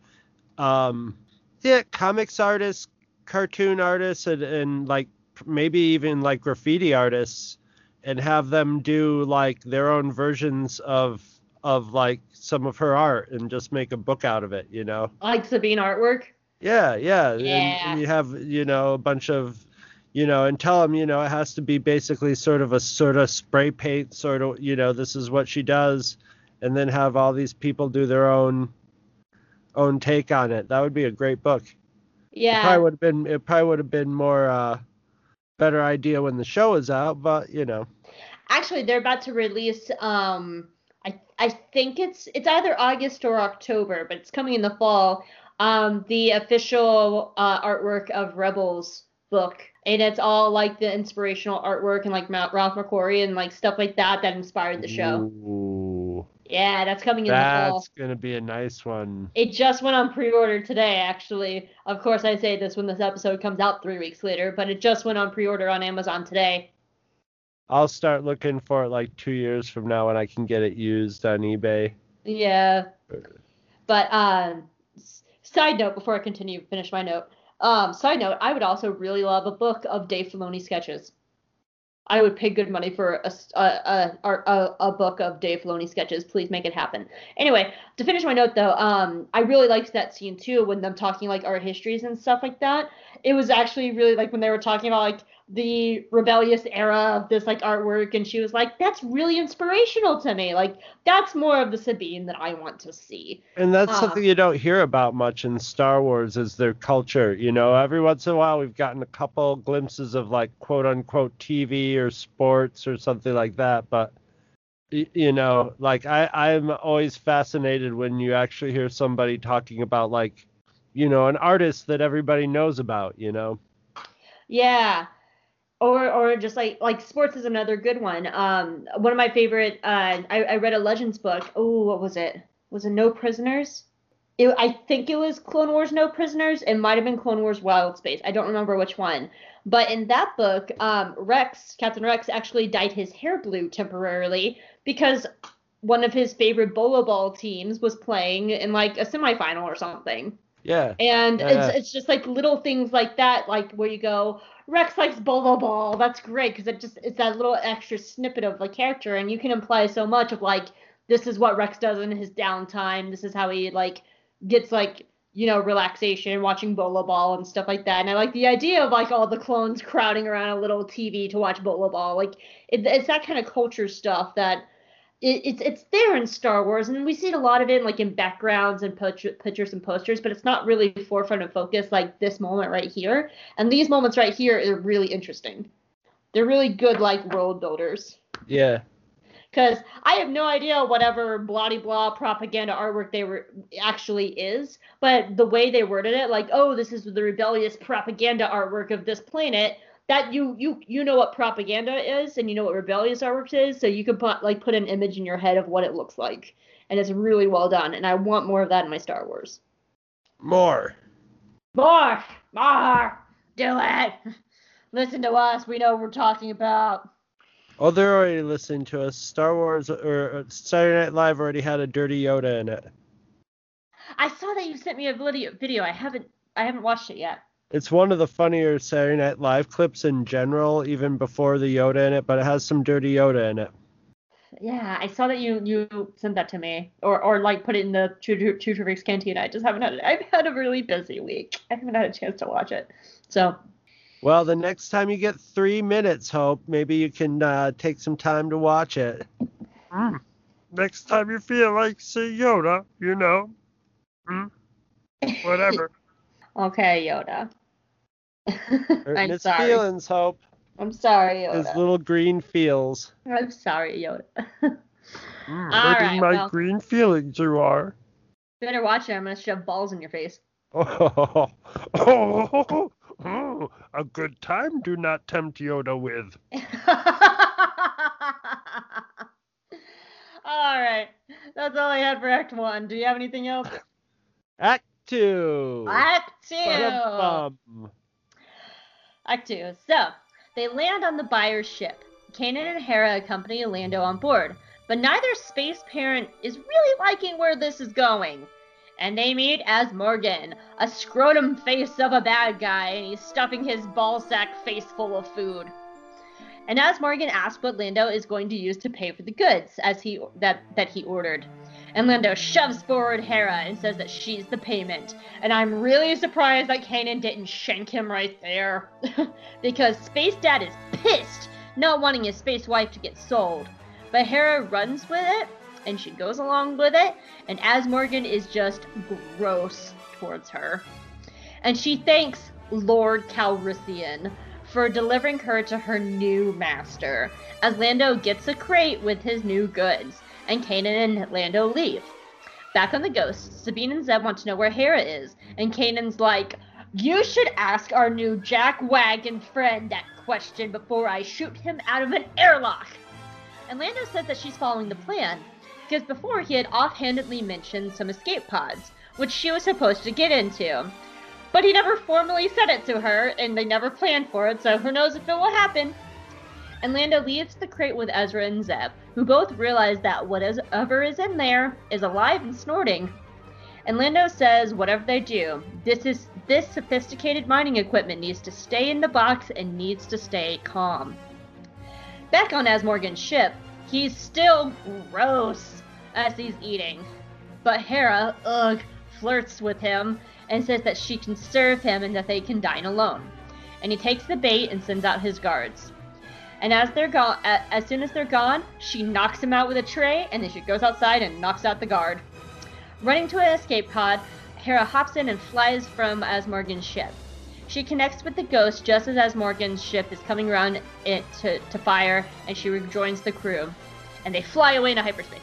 comics artists, cartoon artists, and like, maybe even, like, graffiti artists, and have them do like their own versions of like some of her art and just make a book out of it, you know? Like Sabine artwork? Yeah. And you have, you know, a bunch of, you know, and tell them, you know, it has to be basically sort of spray paint, sort of, you know, this is what she does, and then have all these people do their own take on it. That would be a great book. Yeah. It probably would have been more, better idea when the show is out, but you know. Actually, they're about to release I think it's either August or October, but it's coming in the fall, the official artwork of Rebels book, and it's all like the inspirational artwork and like Ralph McQuarrie and like stuff like that inspired the show. Ooh. Yeah, that's coming in the fall. That's gonna be a nice one. It just went on pre-order today, actually. Of course, I say this when this episode comes out 3 weeks later, but it just went on pre-order on Amazon today. I'll start looking for it like 2 years from now when I can get it used on eBay. Yeah. But side note, before I finish my note. Side note, I would also really love a book of Dave Filoni sketches. I would pay good money for a book of Dave Filoni sketches. Please make it happen. Anyway, to finish my note though, I really liked that scene too when them talking like art histories and stuff like that. It was actually really like when they were talking about like the rebellious era of this like artwork, and she was like, that's really inspirational to me. Like, that's more of the Sabine that I want to see. And that's something you don't hear about much in Star Wars, is their culture. You know, every once in a while we've gotten a couple glimpses of like quote unquote TV or sports or something like that, but you know, like I'm always fascinated when you actually hear somebody talking about like, you know, an artist that everybody knows about, you know. Yeah. Or just like sports is another good one. One of my favorite, I read a Legends book. Oh, what was it? Was it No Prisoners? I think it was Clone Wars No Prisoners. It might have been Clone Wars Wild Space. I don't remember which one. But in that book, Captain Rex actually dyed his hair blue temporarily because one of his favorite Bolo Ball teams was playing in like a semifinal or something. Yeah. And it's just like little things like that, like where you go, Rex likes Bolo Ball. That's great because it's that little extra snippet of the character, and you can imply so much of like this is what Rex does in his downtime. This is how he, like, gets, like, you know, relaxation, watching Bolo Ball and stuff like that. And I like the idea of, like, all the clones crowding around a little TV to watch Bolo Ball. Like, it's that kind of culture stuff that it's there in Star Wars, and we see a lot of it, like, in backgrounds and pictures and posters, but it's not really forefront of focus like this moment right here. And these moments right here are really interesting. They're really good, like, world builders. Yeah. Because I have no idea whatever blah-de-blah propaganda artwork they were actually is, but the way they worded it, like, oh, this is the rebellious propaganda artwork of this planet, that you know what propaganda is, and you know what rebellious artwork is, so you can put an image in your head of what it looks like, and it's really well done, and I want more of that in my Star Wars. More. Do it. Listen to us. We know what we're talking about. Oh, they're already listening to us. Star Wars or Saturday Night Live already had a Dirty Yoda in it. I saw that you sent me a video. I haven't watched it yet. It's one of the funnier Saturday Night Live clips in general, even before the Yoda in it, but it has some Dirty Yoda in it. Yeah, I saw that you sent that to me, or like put it in the True Freaks Cantina. I just haven't had it. I've had a really busy week. I haven't had a chance to watch it. So. Well, the next time you get 3 minutes, Hope, maybe you can take some time to watch it. Next time you feel like see Yoda, you know. Whatever. Okay, Yoda. I'm His sorry. feelings, Hope. I'm sorry, Yoda. His little green feels. I'm sorry, Yoda. Hurting my green feelings you are. Better watch it. I'm going to shove balls in your face. A good time do not tempt Yoda with. All right. That's all I had for Act 1. Do you have anything else? Act 2. Act 2. Ba-dum-bum. Act 2. So, they land on the buyer's ship. Kanan and Hera accompany Lando on board, but neither space parent is really liking where this is going. And they meet as Morgan, a scrotum face of a bad guy, and he's stuffing his ballsack face full of food. And as Morgan asks what Lando is going to use to pay for the goods that he ordered. And Lando shoves forward Hera and says that she's the payment. And I'm really surprised that Kanan didn't shank him right there. Because Space Dad is pissed, not wanting his space wife to get sold. But Hera runs with it, and she goes along with it, and as Morgan is just gross towards her. And she thanks Lord Calrissian for delivering her to her new master, as Lando gets a crate with his new goods, and Kanan and Lando leave. Back on the Ghost, Sabine and Zeb want to know where Hera is, and Kanan's like, you should ask our new Jack Wagon friend that question before I shoot him out of an airlock. And Lando says that she's following the plan, because before he had offhandedly mentioned some escape pods, which she was supposed to get into. But he never formally said it to her, and they never planned for it, so who knows if it will happen. And Lando leaves the crate with Ezra and Zeb, who both realize that whatever is in there is alive and snorting. And Lando says whatever they do, this sophisticated mining equipment needs to stay in the box and needs to stay calm. Back on As Morgan's ship, he's still gross as he's eating. But Hera, flirts with him and says that she can serve him and that they can dine alone. And he takes the bait and sends out his guards. And as soon as they're gone, she knocks him out with a tray, and then she goes outside and knocks out the guard. Running to an escape pod, Hera hops in and flies from As Morgan's ship. She connects with the Ghost just as Morgan's ship is coming around it to fire, and she rejoins the crew. And they fly away into hyperspace.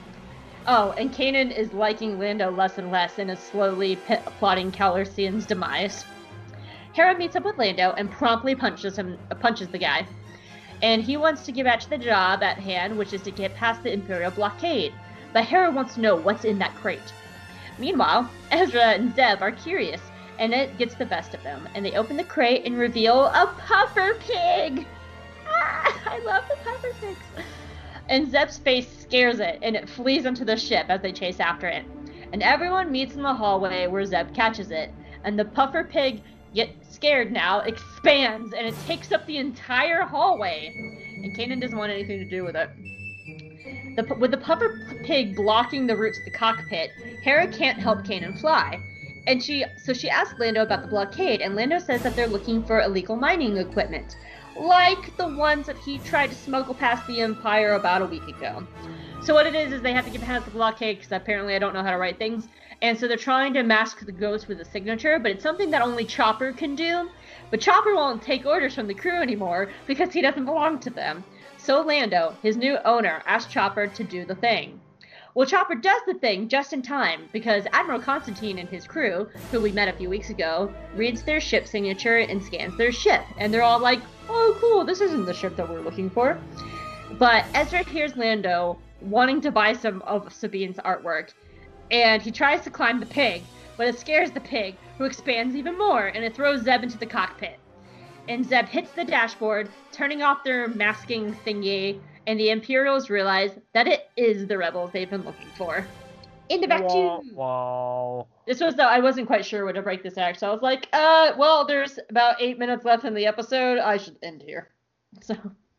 Oh, and Kanan is liking Lando less and less and is slowly plotting Calrissian's demise. Hera meets up with Lando and promptly punches the guy. And he wants to get back to the job at hand, which is to get past the Imperial blockade. But Hera wants to know what's in that crate. Meanwhile, Ezra and Zeb are curious, and it gets the best of them. And they open the crate and reveal a puffer pig! Ah, I love the puffer pigs! And Zeb's face scares it, and it flees onto the ship as they chase after it. And everyone meets in the hallway where Zeb catches it. And the puffer pig, yet scared now, expands, and it takes up the entire hallway. And Kanan doesn't want anything to do with it. With the puffer pig blocking the route to the cockpit, Hera can't help Kanan fly. And she asks Lando about the blockade, and Lando says that they're looking for illegal mining equipment, like the ones that he tried to smuggle past the Empire about a week ago. So what it is they have to get past the blockade, because apparently I don't know how to write things, and so they're trying to mask the ghost with a signature, but it's something that only Chopper can do. But Chopper won't take orders from the crew anymore, because he doesn't belong to them. So Lando, his new owner, asks Chopper to do the thing. Well, Chopper does the thing just in time, because Admiral Constantine and his crew, who we met a few weeks ago, reads their ship signature and scans their ship. And they're all like, oh cool, this isn't the ship that we're looking for. But Ezra hears Lando wanting to buy some of Sabine's artwork, and he tries to climb the pig, but it scares the pig, who expands even more, and it throws Zeb into the cockpit. And Zeb hits the dashboard, turning off their masking thingy, and the Imperials realize that it is the rebels they've been looking for. In the back too. Wow. This was I wasn't quite sure where to break this act, so I was like, well, there's about 8 minutes left in the episode. I should end here. So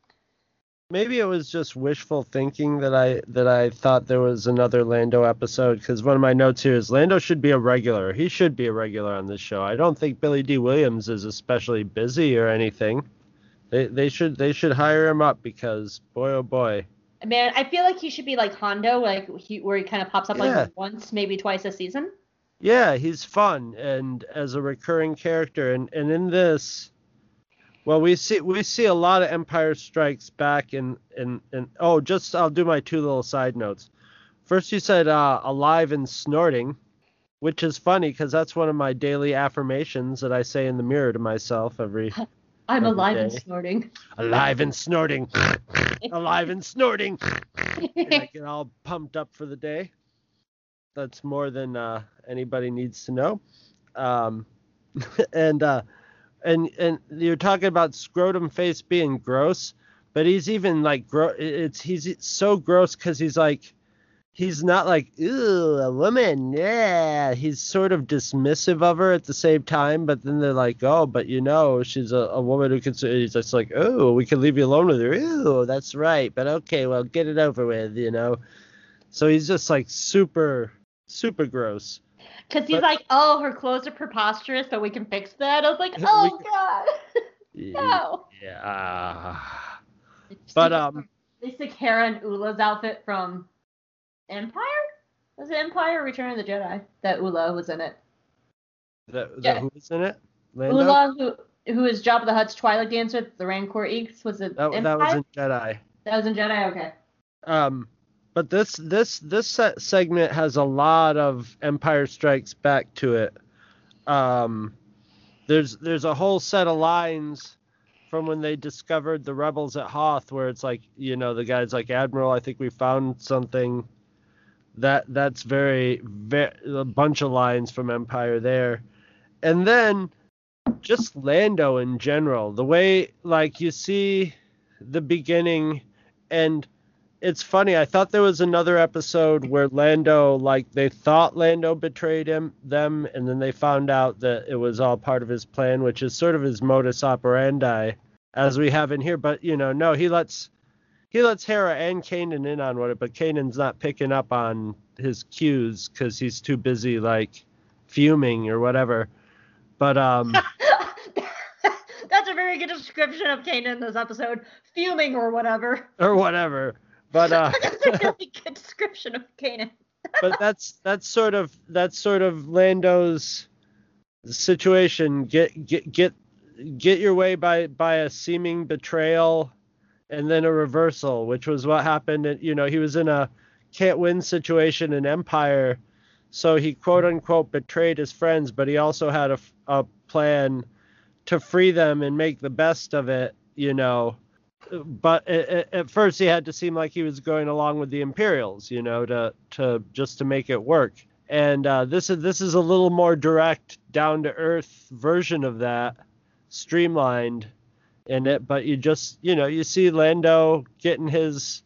Maybe it was just wishful thinking that I thought there was another Lando episode, because one of my notes here is Lando should be a regular. He should be a regular on this show. I don't think Billy D. Williams is especially busy or anything. They should hire him up, because boy oh boy. Man, I feel like he should be like Hondo, where he kind of pops up like once, maybe twice a season. Yeah, he's fun and as a recurring character, and in this, well, we see a lot of Empire Strikes Back and I'll do my two little side notes. First, you said alive and snorting, which is funny because that's one of my daily affirmations that I say in the mirror to myself every. I'm alive and snorting. Alive and snorting. Alive and snorting. And I get all pumped up for the day. That's more than anybody needs to know. And you're talking about Scrotum Face being gross, but he's even like he's so gross because he's not like, ooh, a woman, yeah. He's sort of dismissive of her at the same time, but then they're like, oh, but she's a woman who can. He's just like, oh, we can leave you alone with her. Ooh, that's right, but okay, well, get it over with, So he's just like super, super gross. Because he's like, oh, her clothes are preposterous, but we can fix that. I was like, oh, God. No. Yeah. But, They stick Hera and Ula's outfit from Empire? Was it Empire or Return of the Jedi that Ula was in it? Who was in it? Lando? Ula, who is Jabba the Hutt's Twilight dancer with the Rancor Eeks, was it Empire? That was in Jedi. That was in Jedi? Okay. But this segment has a lot of Empire Strikes Back to it. There's a whole set of lines from when they discovered the rebels at Hoth, where it's like, the guy's like, Admiral, I think we found something. That's very a bunch of lines from Empire there. And then just Lando in general, the way you see the beginning, and it's funny, I thought there was another episode where Lando, they thought Lando betrayed them, and then they found out that it was all part of his plan, which is sort of his modus operandi, as we have in here. But, no, he lets Hera and Kanan in on it, but Kanan's not picking up on his cues because he's too busy, fuming or whatever. But, That's a very good description of Kanan in this episode. Fuming or whatever. But that's a really good description of Kanan. But that's sort of Lando's situation. Get your way by a seeming betrayal, and then a reversal, which was what happened. He was in a can't win situation in Empire, so he quote unquote betrayed his friends, but he also had a plan to free them and make the best of it. But at first he had to seem like he was going along with the Imperials, to make it work. And this is a little more direct, down to earth version of that, streamlined in it. But you just, you see Lando getting his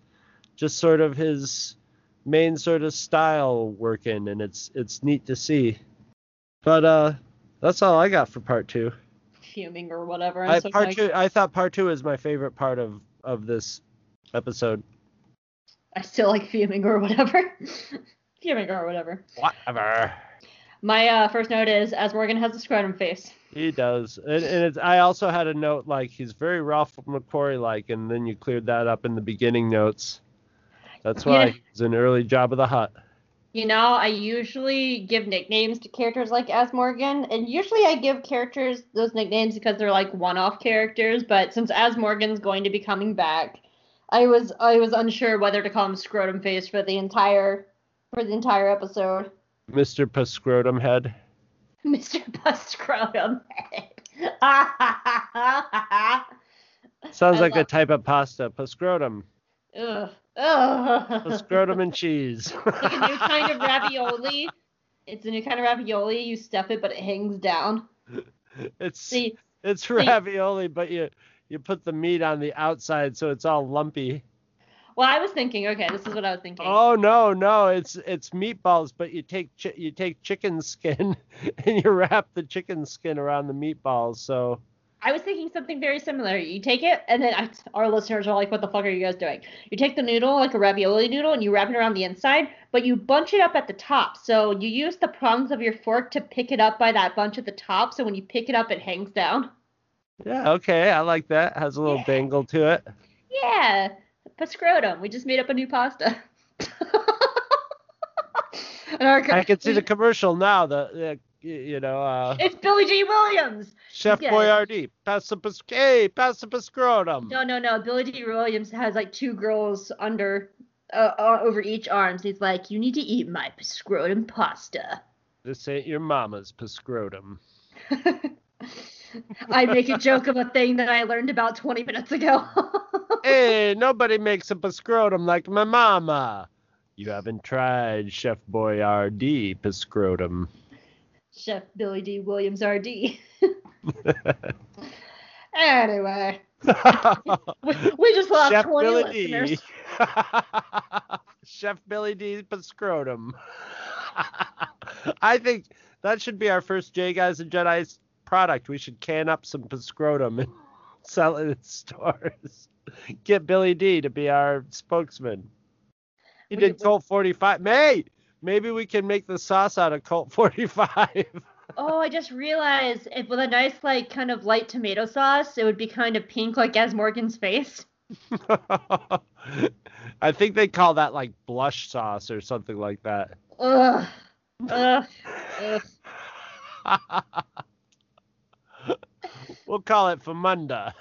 main sort of style working, and it's neat to see. But that's all I got for part 2. Fuming or whatever. I thought part 2 is my favorite part of this episode. I still like fuming or whatever. Fuming or whatever. Whatever. My first note is, as Morgan has a scrotum face. He does. I also had a note like he's very Ralph McQuarrie-like, and then you cleared that up in the beginning notes. That's why he's an early Jabba the Hutt. You know, I usually give nicknames to characters like As Morgan, and usually I give characters those nicknames because they're like one-off characters, but since As Morgan's going to be coming back, I was unsure whether to call him Scrotum Face for the entire episode. Mr. Pascrotum Head. Mr. Pascrotum Head. Sounds like a type of pasta. Pascrotum. Ugh. Ugh. Pascrotum and cheese. Like a new kind of ravioli. It's a new kind of ravioli. You stuff it, but it hangs down. It's ravioli, but you put the meat on the outside, so it's all lumpy. Well, I was thinking, okay, this is what I was thinking. Oh no, it's meatballs, but you take chicken skin and you wrap the chicken skin around the meatballs. So I was thinking something very similar. You take it, and then our listeners are like, "What the fuck are you guys doing?" You take the noodle, like a ravioli noodle, and you wrap it around the inside, but you bunch it up at the top. So you use the prongs of your fork to pick it up by that bunch at the top. So when you pick it up, it hangs down. Yeah, okay, I like that. Has a little dangle to it. Yeah. Pascrotum. We just made up a new pasta. I can see the commercial now. It's Billy D. Williams. Chef Boyardee. Pass the pascrotum. No. Billy D. Williams has like two girls under over each arm. So he's like, you need to eat my pascrotum pasta. This ain't your mama's pascrotum. I make a joke of a thing that I learned about 20 minutes ago. Hey, nobody makes a pascrotum like my mama. You haven't tried Chef Boyardee pascrotum. Chef Billy D. Williams RD. Anyway. we just lost Chef 20 Billy listeners. D. Chef Billy D pascrotum. I think that should be our first J Guys and Jedi's product. We should can up some pascrotum and sell it in stores. Get Billy D to be our spokesman. He did Colt 45. Maybe we can make the sauce out of Colt 45. Oh, I just realized with a nice, like, kind of light tomato sauce, it would be kind of pink, like As Morgan's face. I think they call that, like, blush sauce or something like that. Ugh. We'll call it Famunda.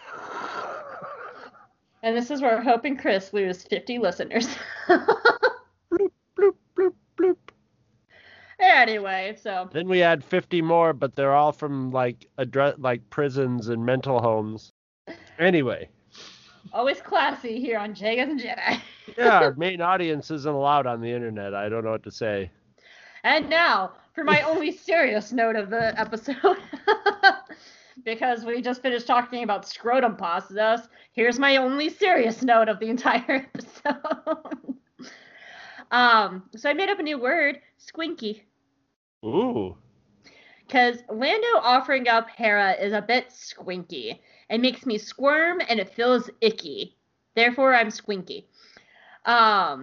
And this is where we're hoping Chris lose 50 listeners. Bloop, bloop, bloop, bloop. Anyway, so. Then we add 50 more, but they're all from like prisons and mental homes. Anyway. Always classy here on J Guys and Jedi. Yeah, our main audience isn't allowed on the internet. I don't know what to say. And now, for my only serious note of the episode. Because we just finished talking about scrotum pastas, here's my only serious note of the entire episode. So I made up a new word, squinky. Ooh. Because Lando offering up Hera is a bit squinky. It makes me squirm and it feels icky. Therefore, I'm squinky. I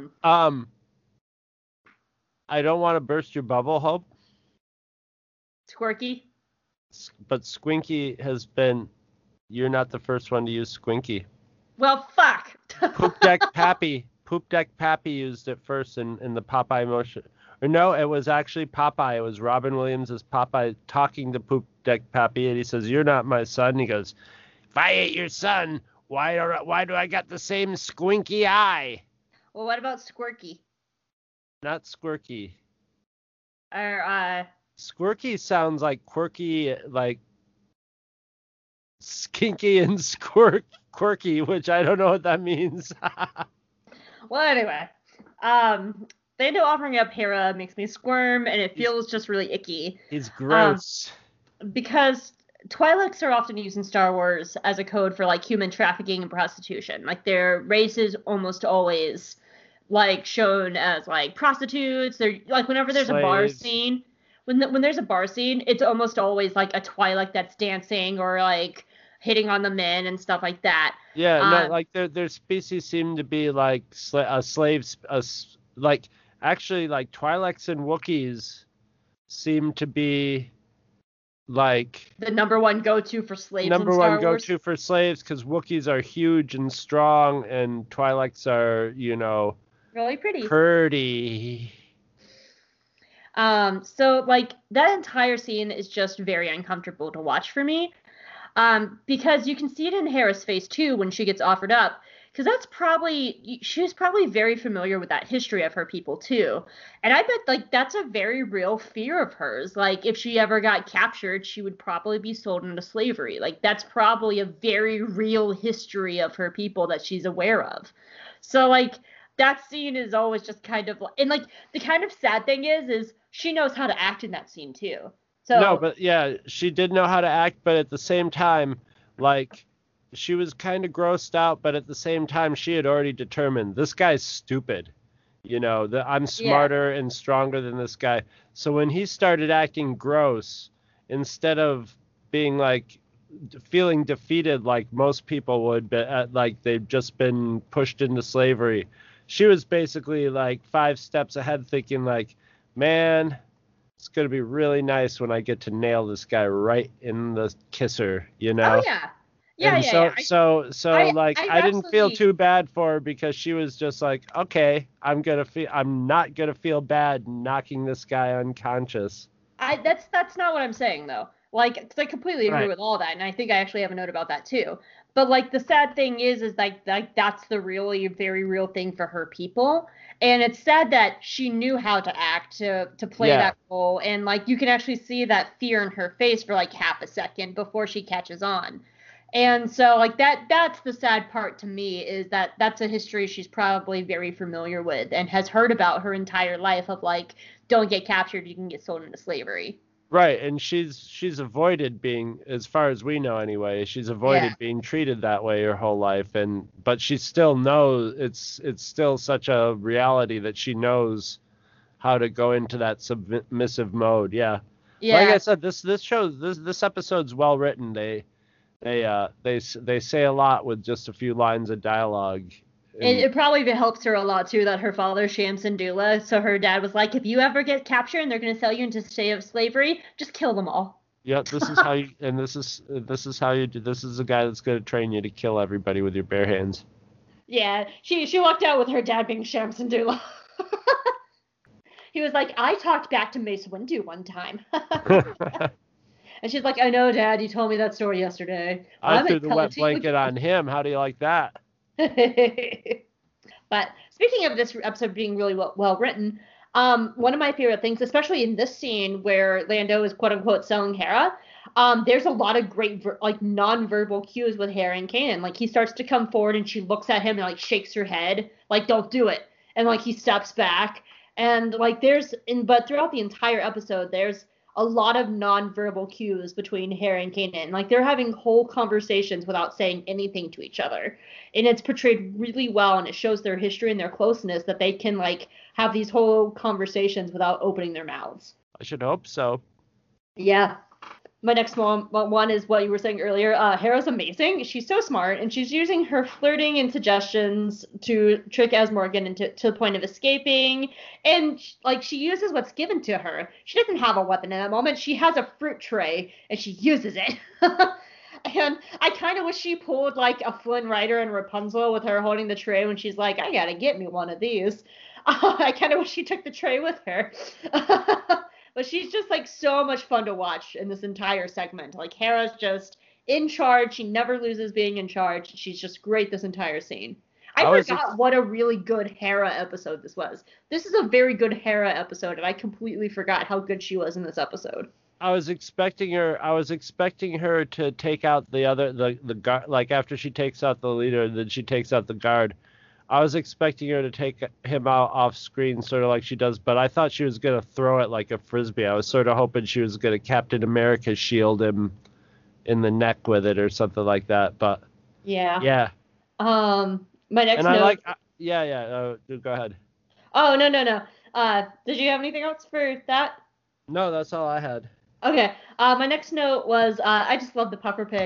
don't want to burst your bubble, Hope. Squirky? But Squinky has been... You're not the first one to use Squinky. Well, fuck. Poop Deck Pappy used it first in the Popeye motion. Or no, it was actually Popeye. It was Robin Williams' Popeye talking to Poop Deck Pappy, and he says, "You're not my son." He goes, "If I ain't your son, why do I got the same squinky eye?" Well, what about Squirky? Not Squirky. Or, Squirky sounds like quirky, like skinky and quirky, which I don't know what that means. Well, anyway, Lando offering up Hera makes me squirm, and it feels just really icky. He's gross. Because Twi'leks are often used in Star Wars as a code for, like, human trafficking and prostitution. Like, their race is almost always, like, shown as, like, prostitutes. They're, like, whenever there's Slaves. a bar scene... When there's a bar scene, it's almost always like a Twi'lek that's dancing or like hitting on the men and stuff like that. Yeah, no, like their species seem to be like slaves, like actually like Twi'leks and Wookiees seem to be like the number one go-to for slaves number in Star one Wars. go-to for slaves, because Wookiees are huge and strong, and Twi'leks are, really pretty. Pretty. So like that entire scene is just very uncomfortable to watch for me. Because you can see it in Hera's face too when she gets offered up. Because she was probably very familiar with that history of her people too. And I bet like that's a very real fear of hers. Like if she ever got captured, she would probably be sold into slavery. Like that's probably a very real history of her people that she's aware of. So like that scene is always just kind of, and like the kind of sad thing is she knows how to act in that scene too. So, no, but yeah, she did know how to act, but at the same time, like, she was kind of grossed out, but at the same time, she had already determined this guy's stupid. That I'm smarter and stronger than this guy. So when he started acting gross, instead of being like feeling defeated like most people would, but like they've just been pushed into slavery, she was basically like 5 steps ahead, thinking like, man, it's going to be really nice when I get to nail this guy right in the kisser, Oh, yeah. Yeah, and yeah. I didn't feel too bad for her, because she was just like, okay, I'm not going to feel bad knocking this guy unconscious. That's not what I'm saying though. Like, 'cause I completely agree with all that, and I think I actually have a note about that too. But like the sad thing is like that's the really very real thing for her people. And it's sad that she knew how to act to play that role, and like you can actually see that fear in her face for like half a second before she catches on. And so like that's the sad part to me, is that that's a history she's probably very familiar with and has heard about her entire life, of like, don't get captured, you can get sold into slavery. Right, and she's avoided being, as far as we know anyway, she's avoided being treated that way her whole life, but she still knows it's still such a reality that she knows how to go into that submissive mode. Yeah. Like I said, this episode's well written. They say a lot with just a few lines of dialogue. It probably helps her a lot too that her father's Sham Syndulla. So her dad was like, if you ever get captured and they're going to sell you into slavery, just kill them all. Yeah, this is how you, and this is how you do. This is the guy that's going to train you to kill everybody with your bare hands. Yeah, she walked out with her dad being Sham Syndulla. He was like, I talked back to Mace Windu one time. And she's like, I know, Dad, you told me that story yesterday. I threw the wet blanket on him. How do you like that? But speaking of this episode being really well written, one of my favorite things, especially in this scene where Lando is quote unquote selling Hera, there's a lot of great like non-verbal cues with Hera and Kanan. Like he starts to come forward and she looks at him and like shakes her head, like don't do it, and like he steps back, and like but throughout the entire episode there's a lot of non-verbal cues between Hera and Kanan. Like they're having whole conversations without saying anything to each other. And it's portrayed really well, and it shows their history and their closeness, that they can like have these whole conversations without opening their mouths. I should hope so. Yeah. My next one is what you were saying earlier. Hera's amazing. She's so smart, and she's using her flirting and suggestions to trick Ez Morgan to the point of escaping. And like she uses what's given to her. She doesn't have a weapon in that moment. She has a fruit tray, and she uses it. And I kind of wish she pulled like a Flynn Rider and Rapunzel with her holding the tray when she's like, I gotta get me one of these. I kind of wish she took the tray with her. But she's just like so much fun to watch in this entire segment. Like Hera's just in charge. She never loses being in charge. She's just great this entire scene. I forgot what a really good Hera episode this was. This is a very good Hera episode, and I completely forgot how good she was in this episode. I was expecting her to take out the guard, like after she takes out the leader, then she takes out the guard. I was expecting her to take him out off screen, sort of like she does, but I thought she was going to throw it like a frisbee. I was sort of hoping she was going to Captain America shield him in the neck with it or something like that, but yeah. My next and note. Go ahead. Oh, no. Did you have anything else for that? No, that's all I had. Okay. My next note was I just love the puffer pig.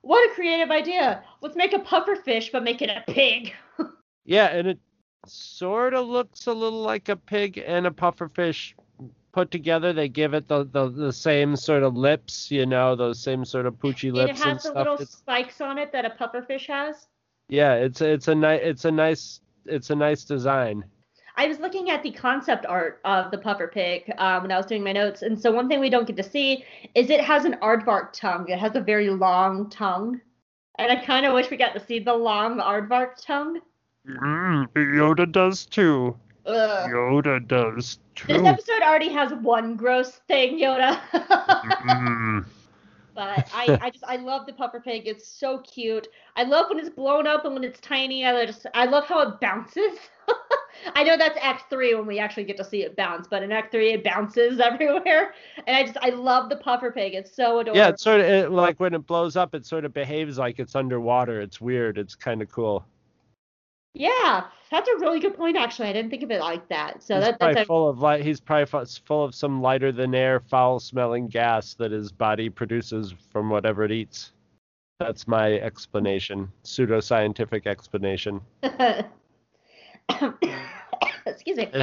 What a creative idea. Let's make a pufferfish, but make it a pig. Yeah, and it sort of looks a little like a pig and a pufferfish put together. They give it the same sort of lips, those same sort of poochy lips It and has the stuff. little spikes on it that a pufferfish has. Yeah, it's a nice design. I was looking at the concept art of the puffer pig when I was doing my notes, and so one thing we don't get to see is it has an aardvark tongue. It has a very long tongue, and I kind of wish we got to see the long aardvark tongue. Yoda does too. Ugh. Yoda does too. This episode already has one gross thing, Yoda. But I love the puffer pig. It's so cute. I love when it's blown up and when it's tiny. I love how it bounces. I know that's Act 3 when we actually get to see it bounce, but in Act 3 it bounces everywhere. And I love the puffer pig. It's so adorable. Yeah, it's sort of like when it blows up, it sort of behaves like it's underwater. It's weird. It's kind of cool. Yeah, that's a really good point. Actually, I didn't think of it like that. So He's probably full of some lighter than air, foul-smelling gas that his body produces from whatever it eats. That's my explanation, pseudoscientific explanation. Excuse me.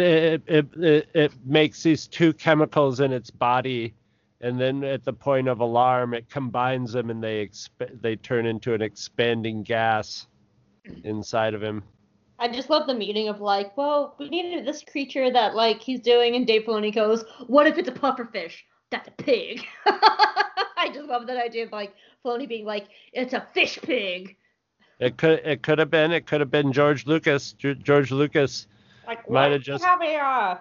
It makes these two chemicals in its body, and then at the point of alarm, it combines them and they turn into an expanding gas inside of him. I just love the meaning of like, well, we needed this creature that like he's doing, and Dave Filoni goes, what if it's a pufferfish? That's a pig. I just love that idea of like Filoni being like, it's a fish pig. It could have been George Lucas. George Lucas like, might have just have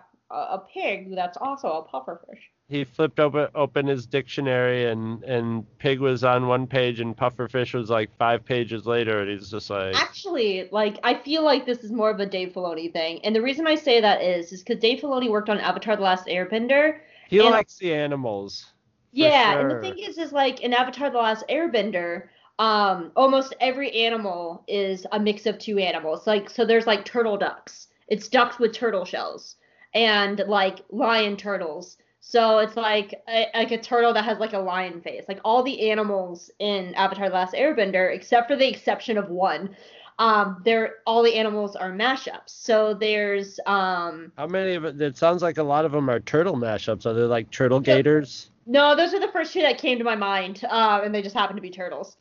a pig that's also a pufferfish. He flipped open his dictionary and pig was on one page and pufferfish was like 5 pages later, and he's just like. Actually, like I feel like this is more of a Dave Filoni thing, and the reason I say that is because Dave Filoni worked on Avatar: The Last Airbender. He likes the animals. Yeah, sure. And the thing is like in Avatar: The Last Airbender, almost every animal is a mix of two animals. Like so, there's like turtle ducks. It's ducks with turtle shells, and like lion turtles. So it's like a turtle that has like a lion face. Like all the animals in Avatar: The Last Airbender, except for the exception of one, all the animals are mashups. So there's how many of it? It sounds like a lot of them are turtle mashups. Are they like turtle gators? No, those are the first two that came to my mind, and they just happen to be turtles.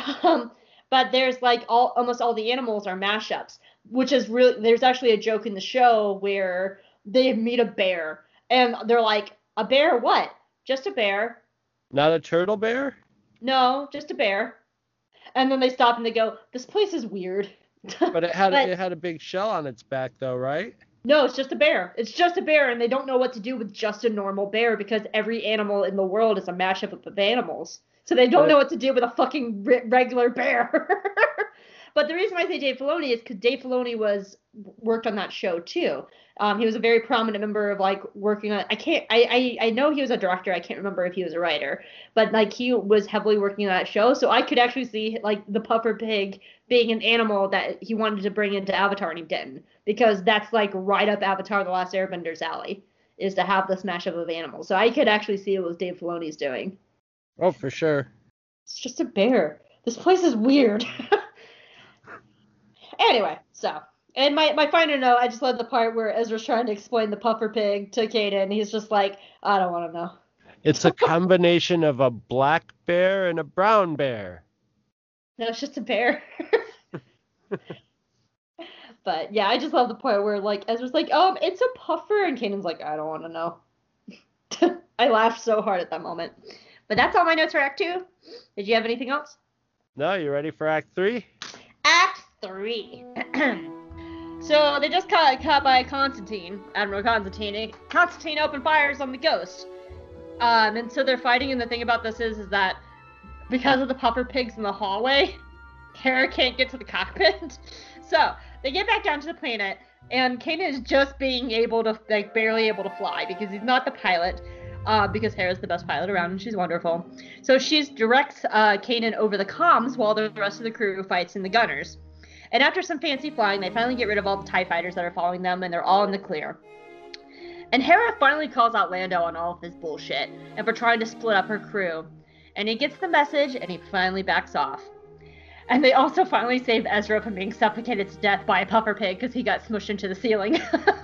But there's like almost all the animals are mashups, which is really there's actually a joke in the show where they meet a bear and they're like. A bear what? Just a bear. Not a turtle bear? No, just a bear. And then they stop and they go, this place is weird. But it had a big shell on its back though, right? No, it's just a bear. It's just a bear, and they don't know what to do with just a normal bear because every animal in the world is a mashup of animals. So they don't know what to do with a fucking regular bear. But the reason I say Dave Filoni is because Dave Filoni worked on that show too. He was a very prominent member of like working on. I know he was a director. I can't remember if he was a writer, but like he was heavily working on that show. So I could actually see like the puffer pig being an animal that he wanted to bring into Avatar and he didn't, because that's like right up Avatar: The Last Airbender's alley, is to have this mashup of animals. So I could actually see it was Dave Filoni's doing. Oh, for sure. It's just a bear. This place is weird. Anyway, so. And my final note, I just love the part where Ezra's trying to explain the puffer pig to Kaden. He's just like, I don't want to know. It's a combination of a black bear and a brown bear. No, it's just a bear. But yeah, I just love the part where like Ezra's like, it's a puffer, and Kanan's like, I don't want to know. I laughed so hard at that moment. But that's all my notes for Act 2. Did you have anything else? No, you ready for Act 3? Act 3. So they just got caught by Constantine, Admiral Constantine. Constantine opened fires on the Ghost. And so they're fighting, and the thing about this is that because of the puffer pigs in the hallway, Hera can't get to the cockpit. So they get back down to the planet, and Kanan is just being able to, like, barely able to fly because he's not the pilot. Because Hera's the best pilot around and she's wonderful. So she directs Kanan over the comms while the rest of the crew fights in the gunners. And after some fancy flying, they finally get rid of all the TIE fighters that are following them, and they're all in the clear. And Hera finally calls out Lando on all of his bullshit, and for trying to split up her crew. And he gets the message, and he finally backs off. And they also finally save Ezra from being suffocated to death by a puffer pig because he got smushed into the ceiling.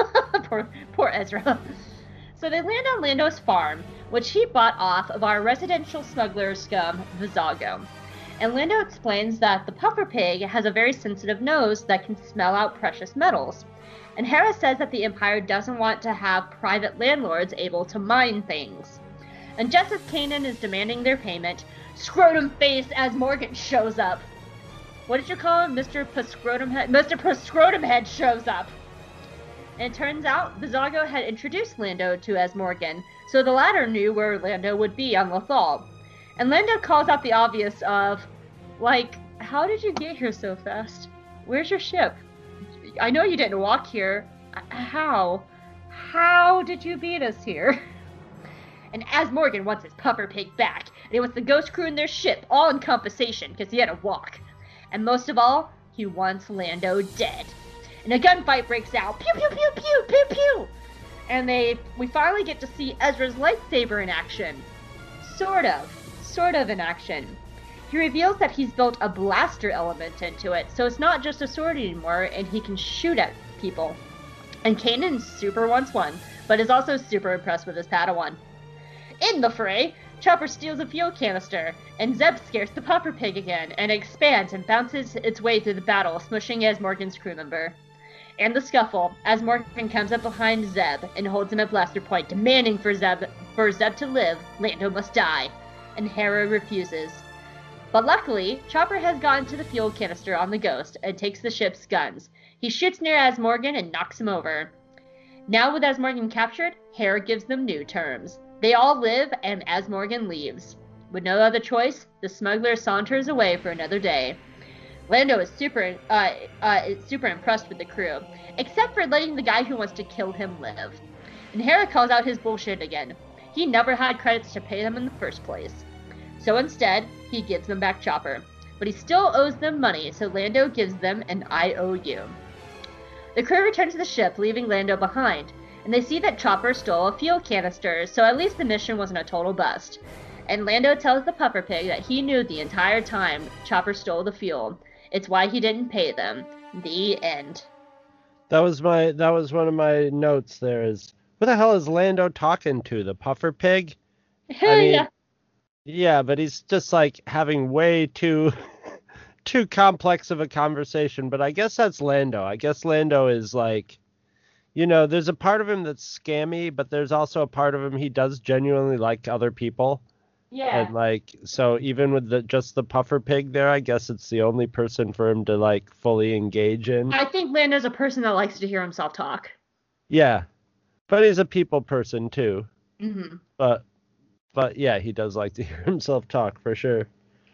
Poor Ezra. So they land on Lando's farm, which he bought off of our residential smuggler scum, Vizago. And Lando explains that the puffer pig has a very sensitive nose that can smell out precious metals. And Hera says that the Empire doesn't want to have private landlords able to mine things. And just as Kanan is demanding their payment, Scrotum Face as Morgan shows up. What did you call him? Mr. Proscrotum Head? Mr. Proscrotum Head shows up. And it turns out Vizago had introduced Lando to Asmorgan, so the latter knew where Lando would be on Lothal. And Lando calls out the obvious of, like, how did you get here so fast? Where's your ship? I know you didn't walk here. How? How did you beat us here? And Asmorgan wants his puffer pig back, and he wants the ghost crew in their ship, all in compensation, because he had to walk. And most of all, he wants Lando dead. And a gunfight breaks out. Pew, pew, pew, pew, pew, pew. And we finally get to see Ezra's lightsaber in action. Sort of in action. He reveals that he's built a blaster element into it, so it's not just a sword anymore, and he can shoot at people. And Kanan super wants one, but is also super impressed with his Padawan. In the fray, Chopper steals a fuel canister, and Zeb scares the puffer pig again, and expands and bounces its way through the battle, smushing Asmorgan's crew member. And the scuffle, Asmorgan comes up behind Zeb and holds him at blaster point, demanding for Zeb to live, Lando must die. And Hera refuses. But luckily, Chopper has gotten to the fuel canister on the Ghost and takes the ship's guns. He shoots near Asmorgan and knocks him over. Now with Asmorgan captured, Hera gives them new terms. They all live, and Asmorgan leaves. With no other choice, the smuggler saunters away for another day. Lando is super impressed with the crew, except for letting the guy who wants to kill him live. And Hera calls out his bullshit again. He never had credits to pay them in the first place. So instead, he gives them back Chopper. But he still owes them money, so Lando gives them an IOU. The crew return to the ship, leaving Lando behind, and they see that Chopper stole a fuel canister, so at least the mission wasn't a total bust. And Lando tells the puffer pig that he knew the entire time Chopper stole the fuel. It's why he didn't pay them. The end. That was one of my notes there is, who the hell is Lando talking to? The puffer pig? I mean, yeah, but he's just like having way too complex of a conversation, but I guess that's Lando. I guess Lando is like, you know, there's a part of him that's scammy, but there's also a part of him he does genuinely like other people. Yeah. And like, so even with just the puffer pig there, I guess it's the only person for him to like fully engage in. I think Lando's a person that likes to hear himself talk. Yeah. But he's a people person too. Mm-hmm. But yeah, he does like to hear himself talk for sure.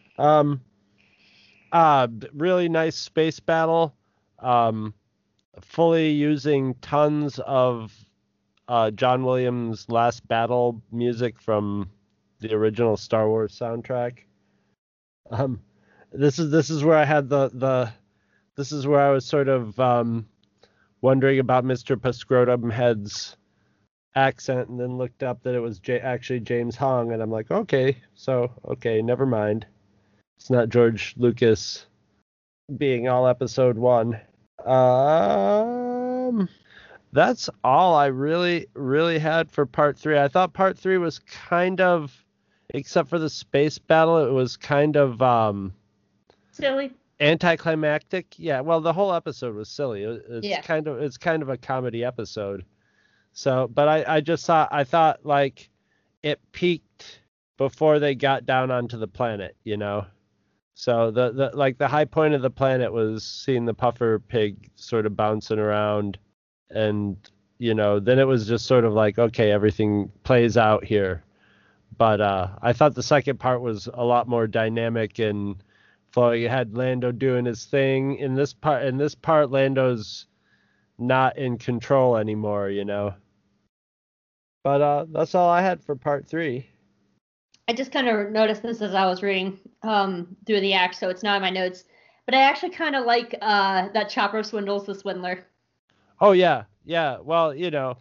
Really nice space battle. Fully using tons of John Williams' Last Battle music from the original Star Wars soundtrack. This is where I had this is where I was sort of wondering about Mr. Proscrotum Head's accent, and then looked up that it was actually James Hong, and I'm like, okay, never mind. It's not George Lucas being all episode 1. That's all I really had for part 3. I thought part 3 was kind of, except for the space battle, it was kind of silly, anticlimactic. Yeah, well, the whole episode was silly. It's kind of a comedy episode. So, but I thought like it peaked before they got down onto the planet, you know. So the high point of the planet was seeing the puffer pig sort of bouncing around, and you know, then it was just sort of like, okay, everything plays out here. But I thought the second part was a lot more dynamic and flowing. You had Lando doing his thing. In this part, Lando's not in control anymore, you know. But that's all I had for part 3. I just kind of noticed this as I was reading through the act, so it's not in my notes. But I actually kind of like that Chopper swindles the swindler. Oh, yeah. Yeah. Well, you know,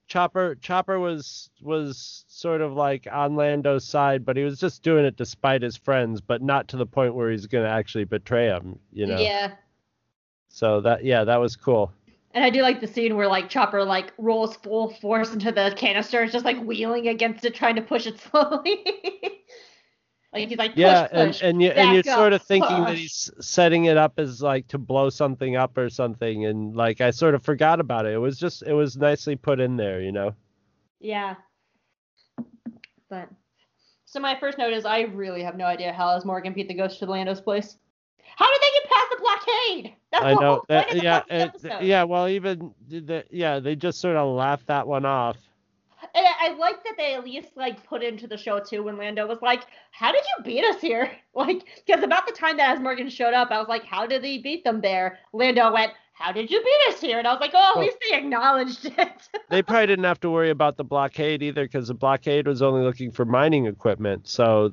Chopper was sort of like on Lando's side, but he was just doing it despite his friends, but not to the point where he's going to actually betray him, you know. Yeah. So that was cool. And I do like the scene where like Chopper like rolls full force into the canister, it's just like wheeling against it, trying to push it slowly. Like he's like, push, and you're sort of thinking push. that he's setting it up as like to blow something up or something, and like I sort of forgot about it. It was nicely put in there, you know. Yeah. But so my first note is I really have no idea how does Morgan beat the ghost to Lando's place. How did they get past the blockade? That's I the know whole point of the fucking episode. Well, even they just sort of laughed that one off. And I like that they at least like put into the show too when Lando was like, "How did you beat us here?" Like, because about the time that as Morgan showed up, I was like, "How did he beat them there?" Lando went, "How did you beat us here?" And I was like, "Oh, at least they acknowledged it." They probably didn't have to worry about the blockade either, because the blockade was only looking for mining equipment. So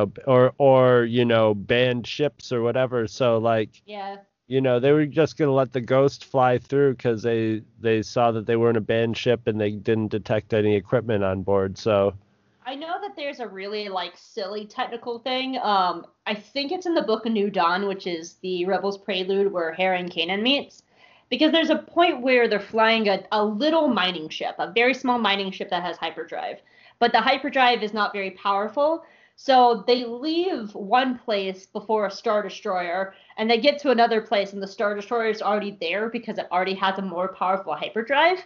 or banned ships or whatever. So like, yeah. they were just going to let the ghost fly through because they saw that they weren't a banned ship and they didn't detect any equipment on board. So I know that there's a really like silly technical thing. I think it's in the Book of New Dawn, which is the Rebels prelude where Hera and Kanan meets. Because there's a point where they're flying a little mining ship, a very small mining ship that has hyperdrive. But the hyperdrive is not very powerful. So they leave one place before a Star Destroyer, and they get to another place, and the Star Destroyer is already there because it already has a more powerful hyperdrive.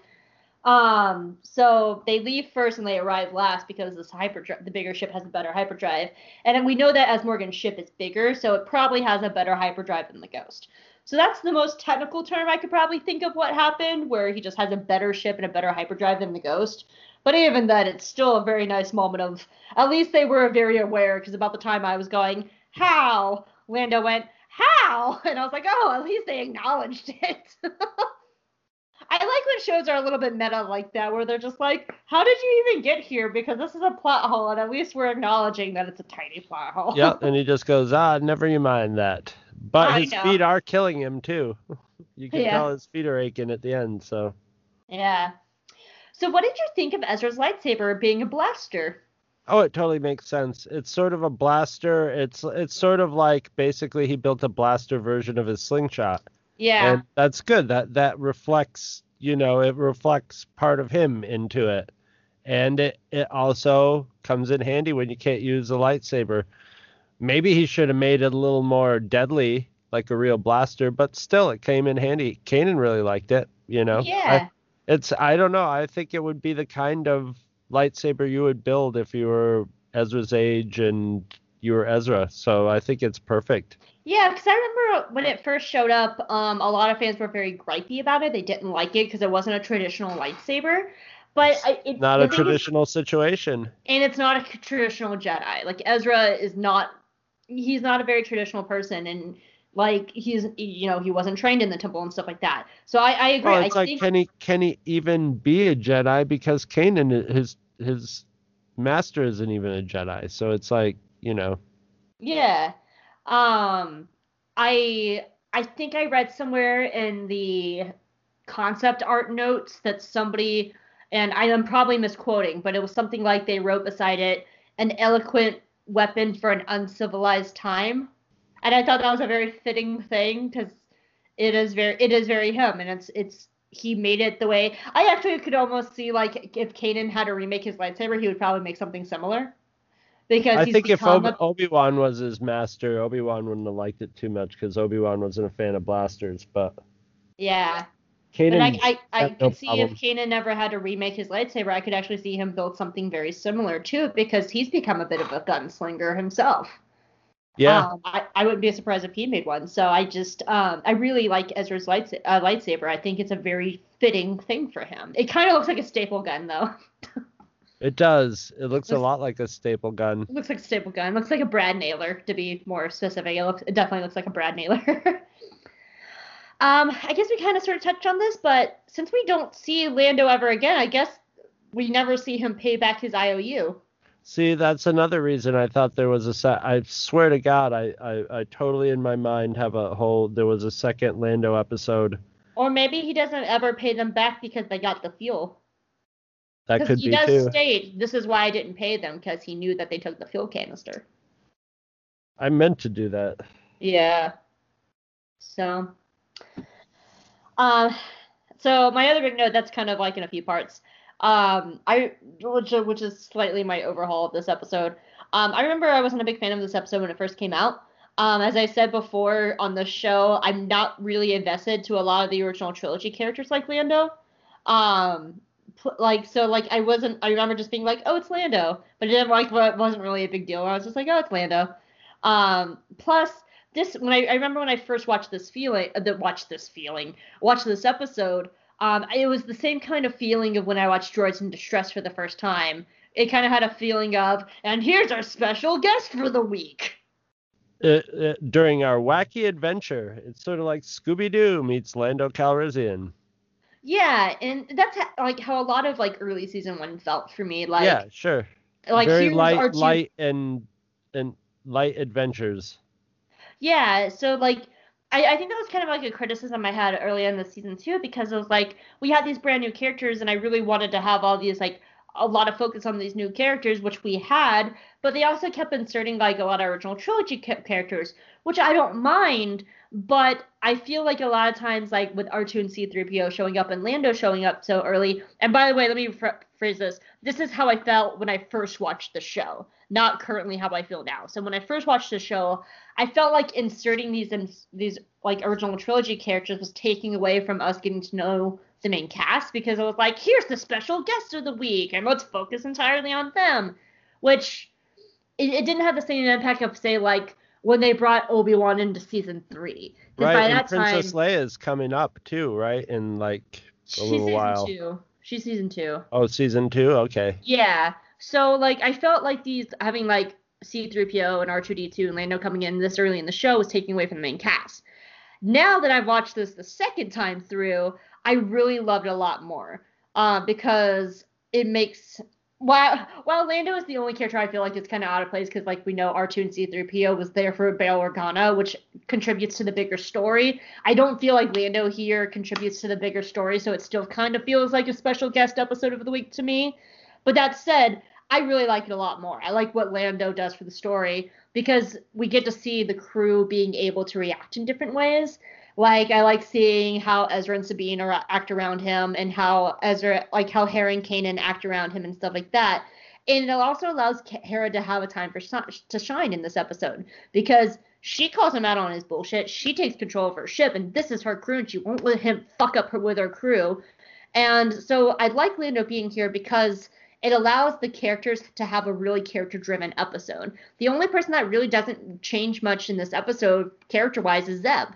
So they leave first and they arrive last because the bigger ship has a better hyperdrive. And then we know that as Morgan's ship is bigger, so it probably has a better hyperdrive than the Ghost. So that's the most technical term I could probably think of what happened, where he just has a better ship and a better hyperdrive than the Ghost. But even then, it's still a very nice moment of, at least they were very aware, because about the time I was going, how? Lando went, how? And I was like, oh, at least they acknowledged it. I like when shows are a little bit meta like that, where they're just like, how did you even get here? Because this is a plot hole, and at least we're acknowledging that it's a tiny plot hole. Yep, and he just goes, never you mind that. But his feet are killing him, too. You can tell his feet are aching at the end, so. Yeah. So what did you think of Ezra's lightsaber being a blaster? Oh, it totally makes sense. It's sort of a blaster. It's sort of like basically he built a blaster version of his slingshot. Yeah. And that's good. That reflects, it reflects part of him into it. And it also comes in handy when you can't use a lightsaber. Maybe he should have made it a little more deadly, like a real blaster, but still it came in handy. Kanan really liked it, Yeah. I don't know. I think it would be the kind of lightsaber you would build if you were Ezra's age and you were Ezra. So I think it's perfect. Yeah, because I remember when it first showed up, a lot of fans were very gripey about it. They didn't like it because it wasn't a traditional lightsaber. But it's not a traditional situation. And it's not a traditional Jedi. Like, Ezra is not, he's not a very traditional person. And, like, he wasn't trained in the temple and stuff like that. So I agree. Well, it's can he even be a Jedi? Because Kanan, his master isn't even a Jedi. So it's like, Yeah. I think I read somewhere in the concept art notes that somebody, and I am probably misquoting, but it was something like they wrote beside it, an eloquent weapon for an uncivilized time. And I thought that was a very fitting thing because it is very him, and he made it the way. I actually could almost see, like, if Kanan had to remake his lightsaber, he would probably make something similar. Because I think if Obi-Wan was his master, Obi-Wan wouldn't have liked it too much because Obi-Wan wasn't a fan of blasters. But yeah, Kanan, but I could see if Kanan never had to remake his lightsaber, I could actually see him build something very similar to it because he's become a bit of a gunslinger himself. Yeah, I wouldn't be surprised if he made one. So I really like Ezra's lightsaber. I think it's a very fitting thing for him. It kind of looks like a staple gun, though. It does. It looks a lot like a staple gun. It looks like a staple gun. It looks like a Brad Nailer, to be more specific. It definitely looks like a Brad Nailer. I guess we kind of sort of touched on this, but since we don't see Lando ever again, I guess we never see him pay back his IOU. See, that's another reason I thought there was I swear to God, I totally in my mind have there was a second Lando episode. Or maybe he doesn't ever pay them back because they got the fuel. That Because could he be does too. state, this is why I didn't pay them, because he knew that they took the fuel canister. I meant to do that. Yeah. So, so my other big note, that's kind of like in a few parts. Which is slightly my overhaul of this episode. I remember I wasn't a big fan of this episode when it first came out. As I said before on the show, I'm not really invested to a lot of the original trilogy characters like Lando. I remember just being like, oh, it's Lando, but it wasn't really a big deal. I was just like, oh, it's Lando. Plus, I remember when I first watched this episode, it was the same kind of feeling of when I watched Droids in Distress for the first time. It kind of had a feeling of, and here's our special guest for the week. During our wacky adventure, it's sort of like Scooby-Doo meets Lando Calrissian. Yeah, and that's how a lot of early season 1 felt for me. Yeah, sure. Very light and light adventures. Yeah, so I think that was kind of like a criticism I had early in the season 2, because it was like we had these brand new characters and I really wanted to have all these a lot of focus on these new characters, which we had, but they also kept inserting a lot of original trilogy characters, which I don't mind, but I feel like a lot of times with R2 and C-3PO showing up and Lando showing up so early, and by the way, let me phrase this is how I felt when I first watched the show, not currently how I feel now. So when I first watched the show, I felt like inserting these original trilogy characters was taking away from us getting to know the main cast, because it was like, here's the special guest of the week and let's focus entirely on them, which it didn't have the same impact of, say, when they brought Obi-Wan into season 3. Right, by and Princess Leia's coming up too, right? In a little while. She's season 2. Oh, season 2? Okay. Yeah. So I felt like these having C-3PO and R2-D2 and Lando coming in this early in the show was taking away from the main cast. Now that I've watched this the second time through, I really loved it a lot more, because it makes, while Lando is the only character I feel like it's kind of out of place, because we know R2 and C-3PO was there for Bail Organa, which contributes to the bigger story. I don't feel like Lando here contributes to the bigger story, so it still kind of feels like a special guest episode of the week to me. But that said, I really like it a lot more. I like what Lando does for the story, because we get to see the crew being able to react in different ways. I like seeing how Ezra and Sabine act around him, and how how Hera and Kanan act around him and stuff like that. And it also allows Hera to have a time to shine in this episode, because she calls him out on his bullshit. She takes control of her ship, and this is her crew, and she won't let him fuck up with her crew. And so I'd like Lando being here because it allows the characters to have a really character-driven episode. The only person that really doesn't change much in this episode, character-wise, is Zeb.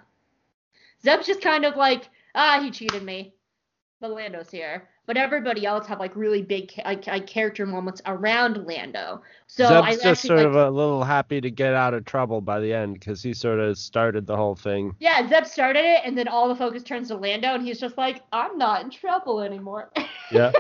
Zeb's just kind of he cheated me, but Lando's here. But everybody else have really big character moments around Lando. So Zeb's just sort of a little happy to get out of trouble by the end, because he sort of started the whole thing. Yeah, Zeb started it, and then all the focus turns to Lando, and he's just like, I'm not in trouble anymore. Yeah.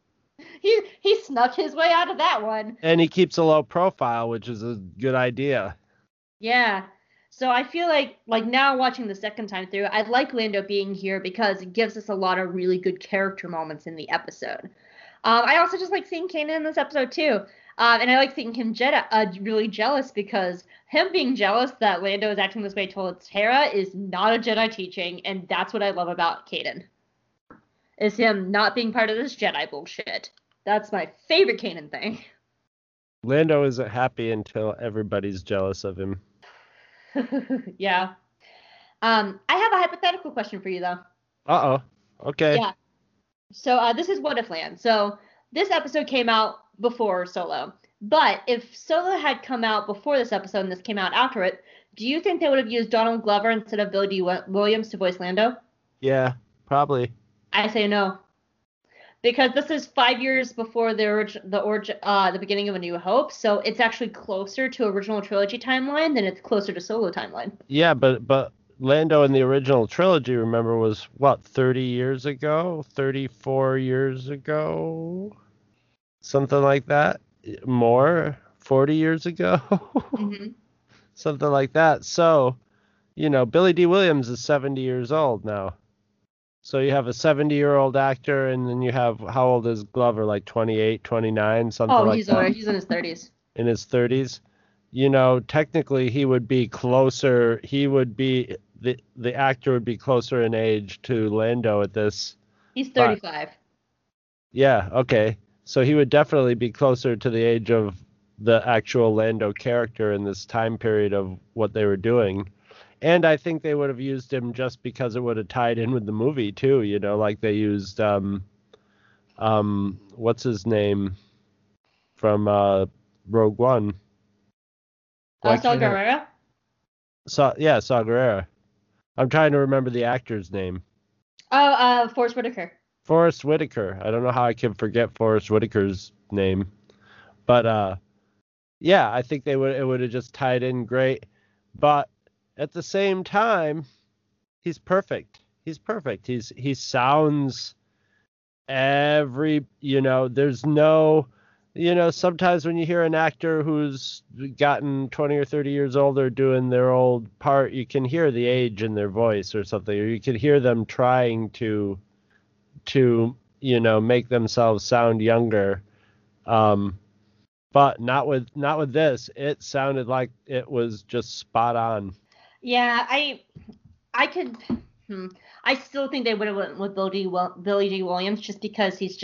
He snuck his way out of that one. And he keeps a low profile, which is a good idea. Yeah. So I feel like now watching the second time through, I'd like Lando being here because it gives us a lot of really good character moments in the episode. I also just like seeing Kanan in this episode too. And I like seeing him really jealous, because him being jealous that Lando is acting this way towards Hera is not a Jedi teaching, and that's what I love about Kanan. Is him not being part of this Jedi bullshit. That's my favorite Kanan thing. Lando isn't happy until everybody's jealous of him. Yeah. I have a hypothetical question for you, though. Uh-oh. Okay. Yeah. So this is What If Land. So this episode came out before Solo. But if Solo had come out before this episode and this came out after it, do you think they would have used Donald Glover instead of Billy D. Williams to voice Lando? Yeah, probably. I say no. Because this is 5 years before the beginning of A New Hope, so it's actually closer to original trilogy timeline than it's closer to Solo timeline. Yeah, but Lando in the original trilogy, remember, was 30 years ago, 34 years ago, something like that. More, 40 years ago, Mm-hmm. Something like that. So, Billy D. Williams is 70 years old now. So you have a 70-year-old actor, and then you have, how old is Glover? Like 28, 29, something like that? Oh, he's older. He's in his 30s. In his 30s. You know, technically he would be closer. He would be, the actor would be closer in age to Lando at this. He's 35. Yeah, okay. So he would definitely be closer to the age of the actual Lando character in this time period of what they were doing. And I think they would have used him just because it would have tied in with the movie too, you know, like they used what's his name from Rogue One? Saw Gerrera? Saw Gerrera. I'm trying to remember the actor's name. Oh, Forrest Whitaker. Forrest Whitaker. I don't know how I can forget Forrest Whitaker's name. But yeah, I think it would have just tied in great. But at the same time, he's perfect. He sounds there's no, sometimes when you hear an actor who's gotten 20 or 30 years older doing their old part, you can hear the age in their voice or something, or you can hear them trying to make themselves sound younger. But not with this. It sounded like it was just spot on. Yeah, I still think they would have went with Billy D. Williams just because he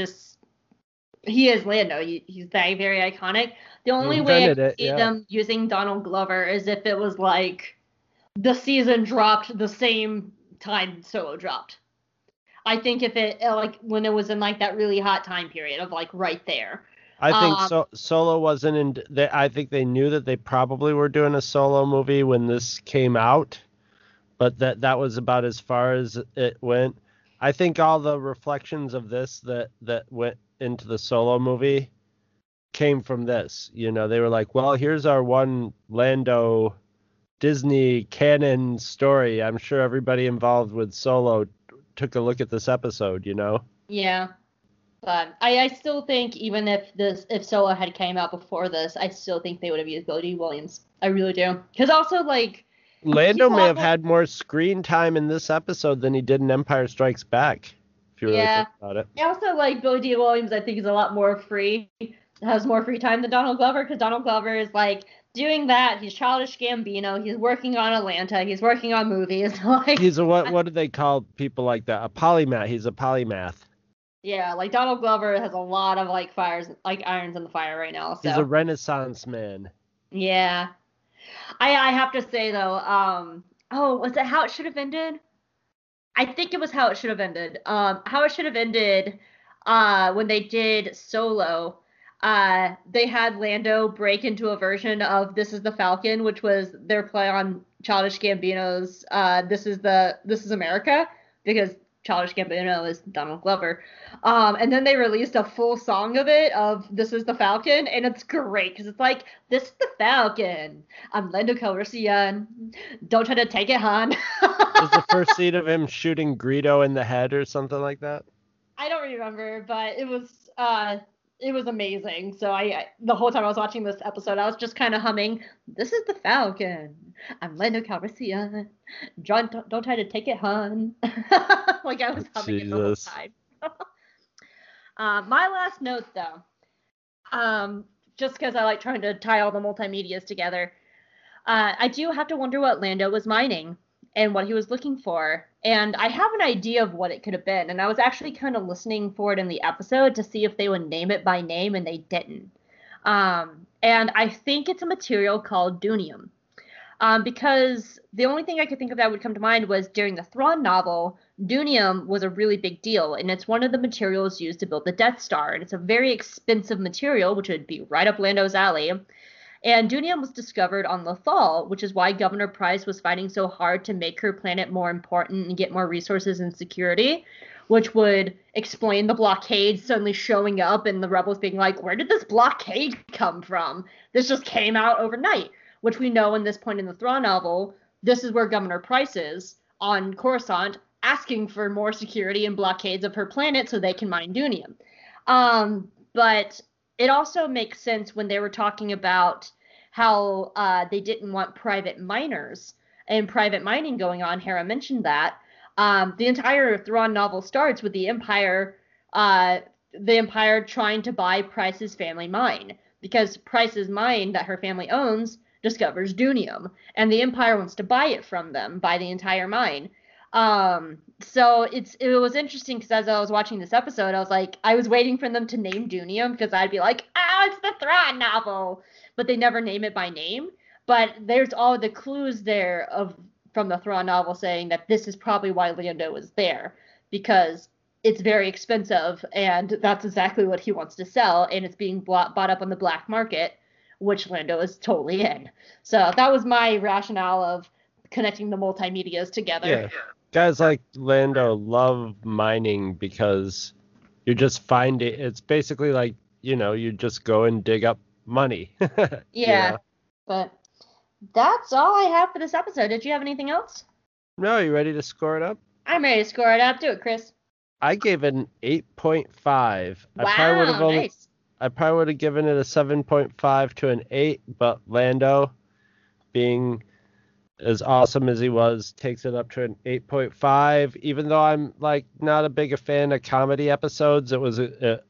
is Lando. He's very, very iconic. The only way I could see them using Donald Glover is if it was like the season dropped the same time Solo dropped. I think if it when it was in like that really hot time period of like right there. I think Solo wasn't in. I think they knew that they probably were doing a Solo movie when this came out, but that was about as far as it went. I think all the reflections of this that went into the Solo movie came from this. They were like, well, here's our one Lando Disney canon story. I'm sure everybody involved with Solo took a look at this episode. Yeah. But I still think even if Solo had came out before this, I still think they would have used Billy D. Williams. I really do. Because also, like... Lando may have had more screen time in this episode than he did in Empire Strikes Back, if you really think about it. Yeah, also, like, Billy D. Williams, I think, is a lot more has more free time than Donald Glover, because Donald Glover is, like, doing that. He's Childish Gambino. He's working on Atlanta. He's working on movies. Like, he's a, what do they call people like that? A polymath. He's a polymath. Yeah, like Donald Glover has a lot of like irons in the fire right now. So. He's a Renaissance man. Yeah, I have to say though, was it How It Should Have Ended? I think it was How It Should Have Ended. How It Should Have Ended, when they did Solo, they had Lando break into a version of This Is the Falcon, which was their play on Childish Gambino's This Is America, because Childish Gambino is Donald Glover. And then they released a full song of it, of This Is the Falcon, and it's great, because it's like, this is the Falcon. I'm Lando Calrissian. Don't try to take it, hon. Was the first scene of him shooting Greedo in the head or something like that? I don't remember, but it was amazing. So the whole time I was watching this episode, I was just kind of humming, This Is the Falcon. I'm Lando Calrissian. John, don't try to take it, hun. Like I was humming it the whole time. My last note, though, just because I like trying to tie all the multimedias together, I do have to wonder what Lando was mining and what he was looking for. And I have an idea of what it could have been. And I was actually kind of listening for it in the episode to see if they would name it by name, and they didn't. And I think it's a material called Dunium. Because the only thing I could think of that would come to mind was during the Thrawn novel, Dunium was a really big deal, and it's one of the materials used to build the Death Star, and it's a very expensive material, which would be right up Lando's alley. And Dunium was discovered on Lothal, which is why Governor Pryce was fighting so hard to make her planet more important and get more resources and security, which would explain the blockade suddenly showing up and the rebels being like, where did this blockade come from? This just came out overnight. Which we know in this point in the Thrawn novel, this is where Governor Pryce is on Coruscant, asking for more security and blockades of her planet so they can mine Dunium. But it also makes sense when they were talking about how they didn't want private miners and private mining going on. Hera mentioned that. The entire Thrawn novel starts with the Empire trying to buy Price's family mine, because Price's mine that her family owns discovers Dunium, and the Empire wants to buy it from them, buy the entire mine. So it was interesting because as I was watching this episode, I was waiting for them to name Dunium, because I'd be like, it's the Thrawn novel, but they never name it by name. But there's all the clues there from the Thrawn novel saying that this is probably why Lando is there, because it's very expensive, and that's exactly what he wants to sell, and it's being bought up on the black market, which Lando is totally in. So that was my rationale of connecting the multimedias together. Yeah. Guys like Lando love mining because you just find it. It's basically like, you just go and dig up money. Yeah. But that's all I have for this episode. Did you have anything else? No, you ready to score it up? I'm ready to score it up. Do it, Chris. I gave it an 8.5. Wow, nice. I probably would have given it a 7.5 to an 8, but Lando, being as awesome as he was, takes it up to an 8.5. Even though I'm not a big fan of comedy episodes, it was it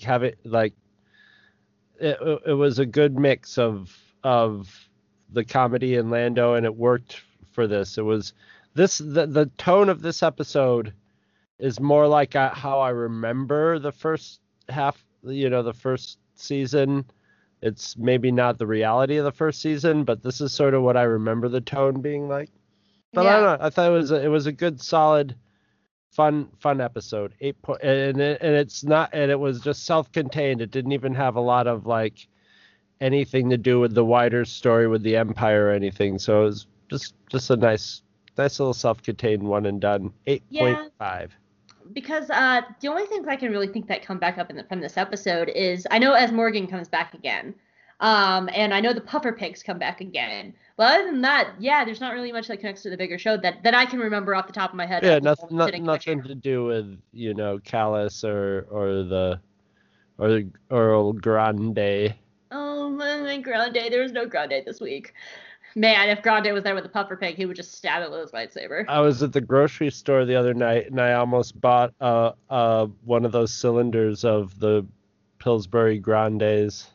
was a good mix of the comedy and Lando, and it worked for this. It was the tone of this episode is more like how I remember the first half, the first season. It's maybe not the reality of the first season, but this is sort of what I remember the tone being like. But I don't know. I thought it was a good, solid, fun episode. And it was just self-contained. It didn't even have a lot of anything to do with the wider story with the Empire or anything. So it was just a nice little self-contained one and done. 8.5. Because the only things I can really think that come back up from this episode is, I know as Morgan comes back again, and I know the Puffer Pigs come back again. But other than that, there's not really much that connects to the bigger show that I can remember off the top of my head. Yeah, nothing to do with Callus or Earl Grande. Oh my Grande! There was no Grande this week. Man, if Grande was there with the Puffer Pig, he would just stab it with his lightsaber. I was at the grocery store the other night, and I almost bought one of those cylinders of the Pillsbury Grandes.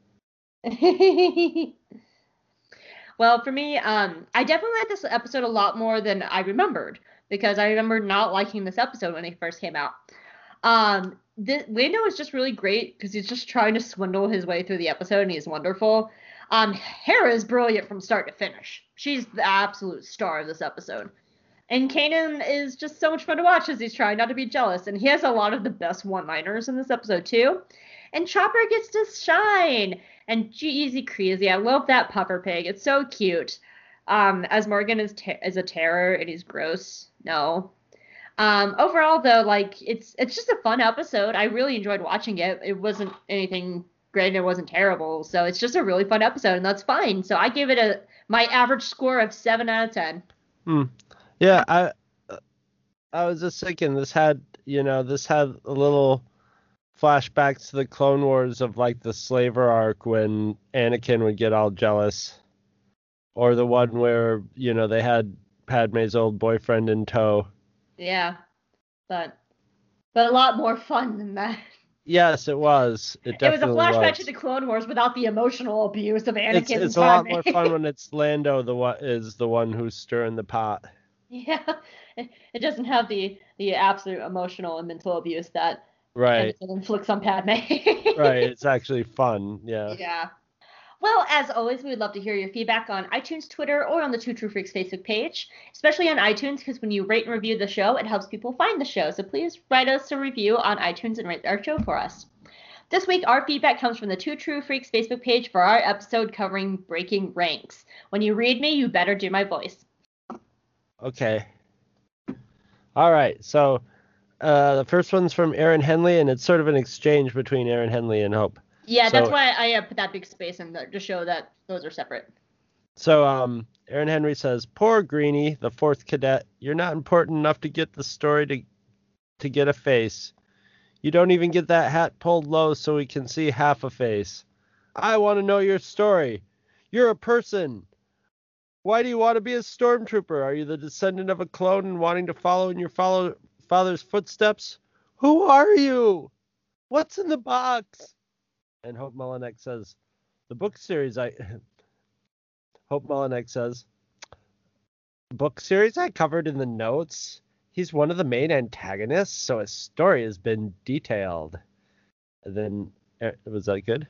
Well, for me, I definitely liked this episode a lot more than I remembered, because I remember not liking this episode when it first came out. Lando is just really great because he's just trying to swindle his way through the episode, and he's wonderful. Hera is brilliant from start to finish. She's the absolute star of this episode. And Kanan is just so much fun to watch as he's trying not to be jealous, and he has a lot of the best one-liners in this episode too. And Chopper gets to shine, and G-Eazy Crazy. I love that Puffer Pig. It's so cute. As Morgan is a terror and he's gross. No. Overall though, it's just a fun episode. I really enjoyed watching it. It wasn't anything great and it wasn't terrible, so it's just a really fun episode, and that's fine. So I give it my average score of 7 out of 10. Yeah, I was just thinking this had a little flashbacks to the Clone Wars of the Slaver arc when Anakin would get all jealous, or the one where they had Padme's old boyfriend in tow. Yeah, but a lot more fun than that. Yes, it was. It was a flashback to the Clone Wars without the emotional abuse of Anakin. It's a lot more fun when it's Lando is the one who's stirring the pot. Yeah, it doesn't have the absolute emotional and mental abuse that Anakin inflicts on Padme. Right, it's actually fun. Yeah. Yeah. Well, as always, we would love to hear your feedback on iTunes, Twitter, or on the Two True Freaks Facebook page, especially on iTunes, because when you rate and review the show, it helps people find the show. So please write us a review on iTunes and rate our show for us. This week, our feedback comes from the Two True Freaks Facebook page for our episode covering Breaking Ranks. When you read me, you better do my voice. Okay. All right. So the first one's from Aaron Henley, and it's sort of an exchange between Aaron Henley and Hope. Yeah, that's why I put that big space in there to show that those are separate. So Aaron Henry says, "Poor Greenie, the 4th cadet. You're not important enough to get the story to get a face. You don't even get that hat pulled low so we can see half a face. I want to know your story. You're a person. Why do you want to be a stormtrooper? Are you the descendant of a clone and wanting to follow in your father's footsteps? Who are you? What's in the box? And Hope Mullinax says, the book series Hope Mullinax says, book series I covered in the notes. He's one of the main antagonists, so his story has been detailed. And then, was that good?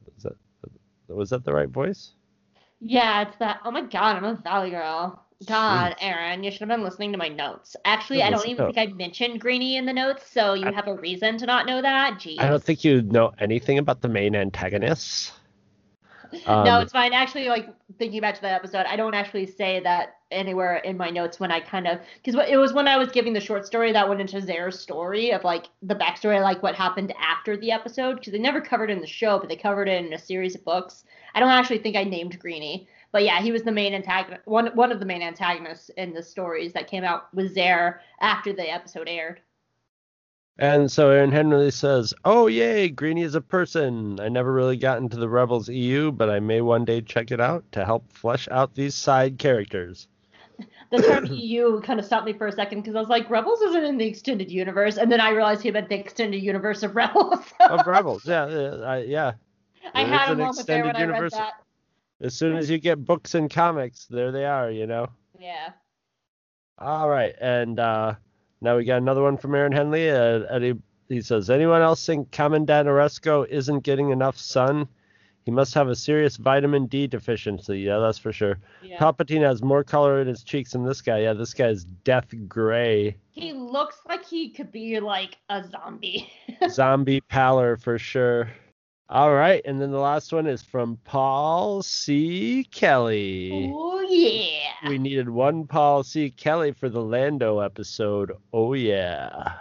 Was that the right voice? Yeah, it's that. Oh my God, I'm a Valley Girl. God, Aaron, you should have been listening to my notes. Actually, I don't even think I mentioned Greenie in the notes, so you have a reason to not know that. Jeez. I don't think you know anything about the main antagonists. No, it's fine. Actually, like, thinking back to that episode, I don't actually say that anywhere in my notes when I because it was when I was giving the short story that went into Zare's story of, like, the backstory, like, what happened after the episode, because they never covered it in the show, but they covered it in a series of books. I don't actually think I named Greenie, but yeah, he was the main antagonist, one of the main antagonists in the stories that came out with Zare after the episode aired. And so Aaron Henley says, oh, yay, Greenie is a person. I never really got into the Rebels EU, but I may one day check it out to help flesh out these side characters. The term EU kind of stopped me for a second because I was like, Rebels isn't in the extended universe. And then I realized he meant the extended universe of Rebels. Of Rebels, yeah. I had a moment there when I read that. As soon as you get books and comics, there they are, you know? Yeah. All right, and now we got another one from Aaron Henley. He says, anyone else think Commandant Oresco isn't getting enough sun? He must have a serious vitamin D deficiency. Yeah, that's for sure. Yeah. Palpatine has more color in his cheeks than this guy. Yeah, this guy's death gray. He looks like he could be like a zombie. Zombie pallor for sure. All right, and then the last one is from Paul C. Kelly. Oh, yeah. We needed one Paul C. Kelly for the Lando episode. Oh, yeah.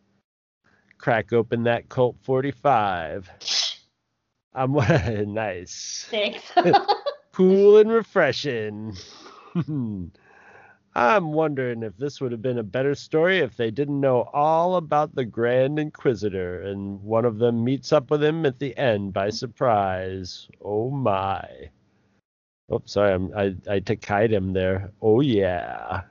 Crack open that Colt 45. I'm nice. Thanks. Cool and refreshing. I'm wondering if this would have been a better story if they didn't know all about the Grand Inquisitor and one of them meets up with him at the end by surprise. Oh my. Oh, sorry, I Takai'd him there. Oh yeah.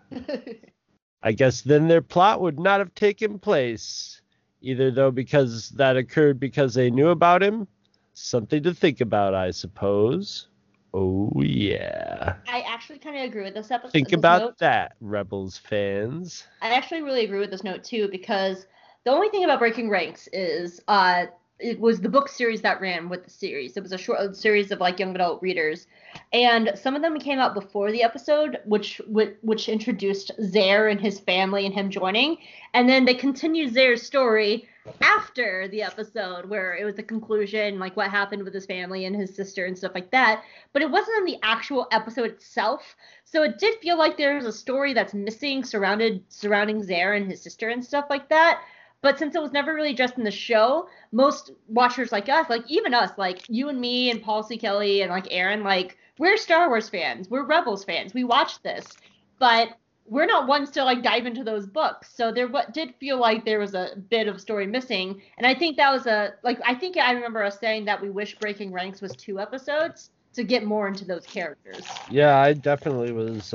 I guess then their plot would not have taken place. Either though because that occurred because they knew about him. Something to think about, I suppose. Oh, yeah. I actually kind of agree with this episode. Think about that, Rebels fans. I actually really agree with this note, too, because the only thing about Breaking Ranks is it was the book series that ran with the series. It was a short series of, like, young adult readers. And some of them came out before the episode, which introduced Zare and his family and him joining. And then they continued Zare's story after the episode, where it was the conclusion, like what happened with his family and his sister and stuff like that. But it wasn't in the actual episode itself. So it did feel like there was a story that's missing surrounding Zare and his sister and stuff like that. But since it was never really addressed in the show, most watchers like us, like even us, like you and me and Paul C. Kelly and like Aaron, like we're Star Wars fans. We're Rebels fans. We watched this. But we're not ones to like dive into those books. So there did feel like there was a bit of story missing. And I think that was I think I remember us saying that we wish Breaking Ranks was 2 episodes to get more into those characters. Yeah, I definitely was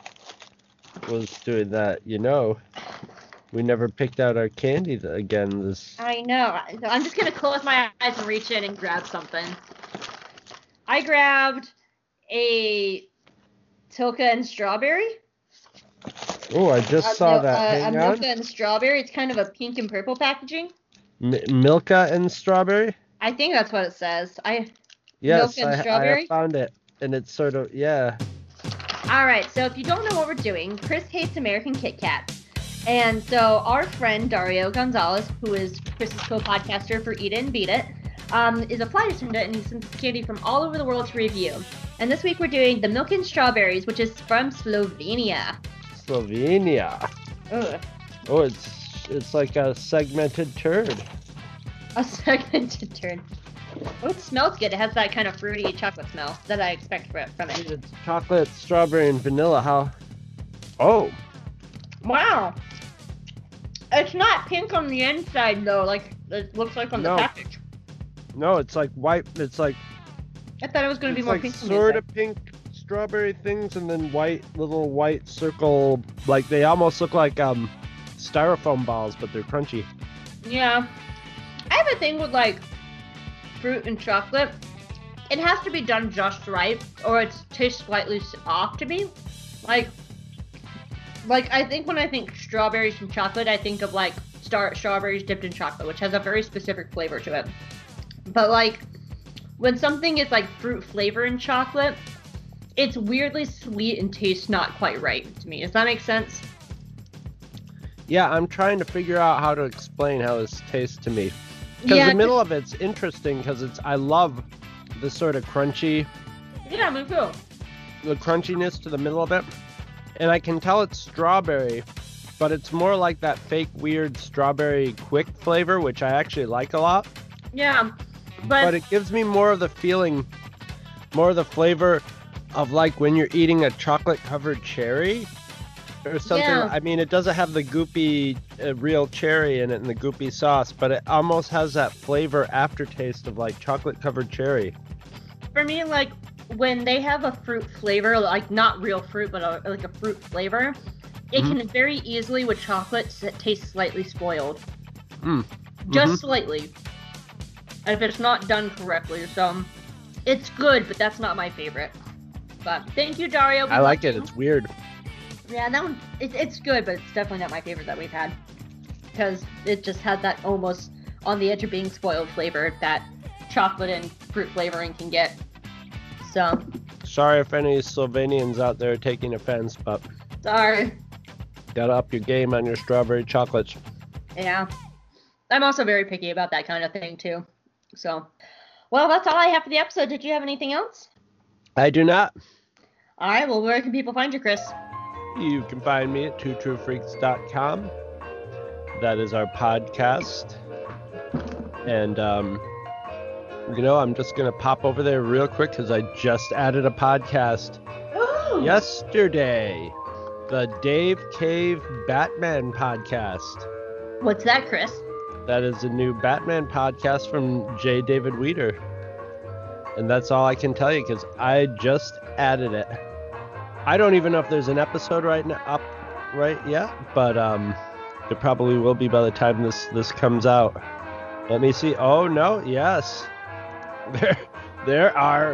doing that, you know. We never picked out our candy again. I know. I'm just going to close my eyes and reach in and grab something. I grabbed a Tilka and Strawberry. Oh, I just saw that. Hang on. Milka and Strawberry. It's kind of a pink and purple packaging. Milka and Strawberry? I think that's what it says. Yes, Milka and Strawberry? I found it. And it's sort of, yeah. All right, so if you don't know what we're doing, Chris hates American Kit Kat. And so our friend Dario Gonzalez, who is Chris's co-podcaster for Eat It and Beat It, is a flight attendant, and he sends candy from all over the world to review. And this week we're doing the Milk and Strawberries, which is from Slovenia. Slovenia. Ugh. Oh, it's like a segmented turd. A segmented turd. Oh, it smells good. It has that kind of fruity chocolate smell that I expect from it. It's chocolate, strawberry, and vanilla. How? Oh. Wow. It's not pink on the inside, though, like it looks like on the package. No, it's like white. It's like... I thought it was going to be more pink on the inside. Sort of pink strawberry things and then little white circle, like they almost look like styrofoam balls, but they're crunchy. Yeah. I have a thing with like fruit and chocolate. It has to be done just right, or it tastes slightly off to me. Like I think when I think strawberries and chocolate, I think of like strawberries dipped in chocolate, which has a very specific flavor to it. But like when something is like fruit flavor and chocolate, it's weirdly sweet and tastes not quite right to me. Does that make sense? Yeah, I'm trying to figure out how to explain how this tastes to me. Because the middle of it's interesting because I love the sort of crunchy. Yeah, me too. The crunchiness to the middle of it. And I can tell it's strawberry, but it's more like that fake weird strawberry quick flavor, which I actually like a lot. Yeah, but it gives me more of the feeling, more of the flavor of like when you're eating a chocolate covered cherry or something. Yeah. I mean, it doesn't have the goopy real cherry in it and the goopy sauce, but it almost has that flavor aftertaste of like chocolate covered cherry. For me, like when they have a fruit flavor, like not real fruit, but like a fruit flavor, it can very easily with chocolate taste slightly spoiled. Just slightly. If it's not done correctly. So it's good, but that's not my favorite. But thank you, Dario. I like it. It's weird. Yeah, that one, it's good, but it's definitely not my favorite that we've had. Because it just has that almost on the edge of being spoiled flavor that chocolate and fruit flavoring can get. So. Sorry if any Slovenians out there are taking offense, but. Sorry. Gotta up your game on your strawberry chocolates. Yeah. I'm also very picky about that kind of thing, too. So. Well, that's all I have for the episode. Did you have anything else? I do not. All right, well, where can people find you, Chris? You can find me at twotruefreaks.com. That is our podcast. And, I'm just going to pop over there real quick because I just added a podcast yesterday. The Dave Cave Batman podcast. What's that, Chris? That is a new Batman podcast from J. David Weeder. And that's all I can tell you because I just added it. I don't even know if there's an episode up right yet, but there probably will be by the time this comes out. Let me see. Oh no, yes. There are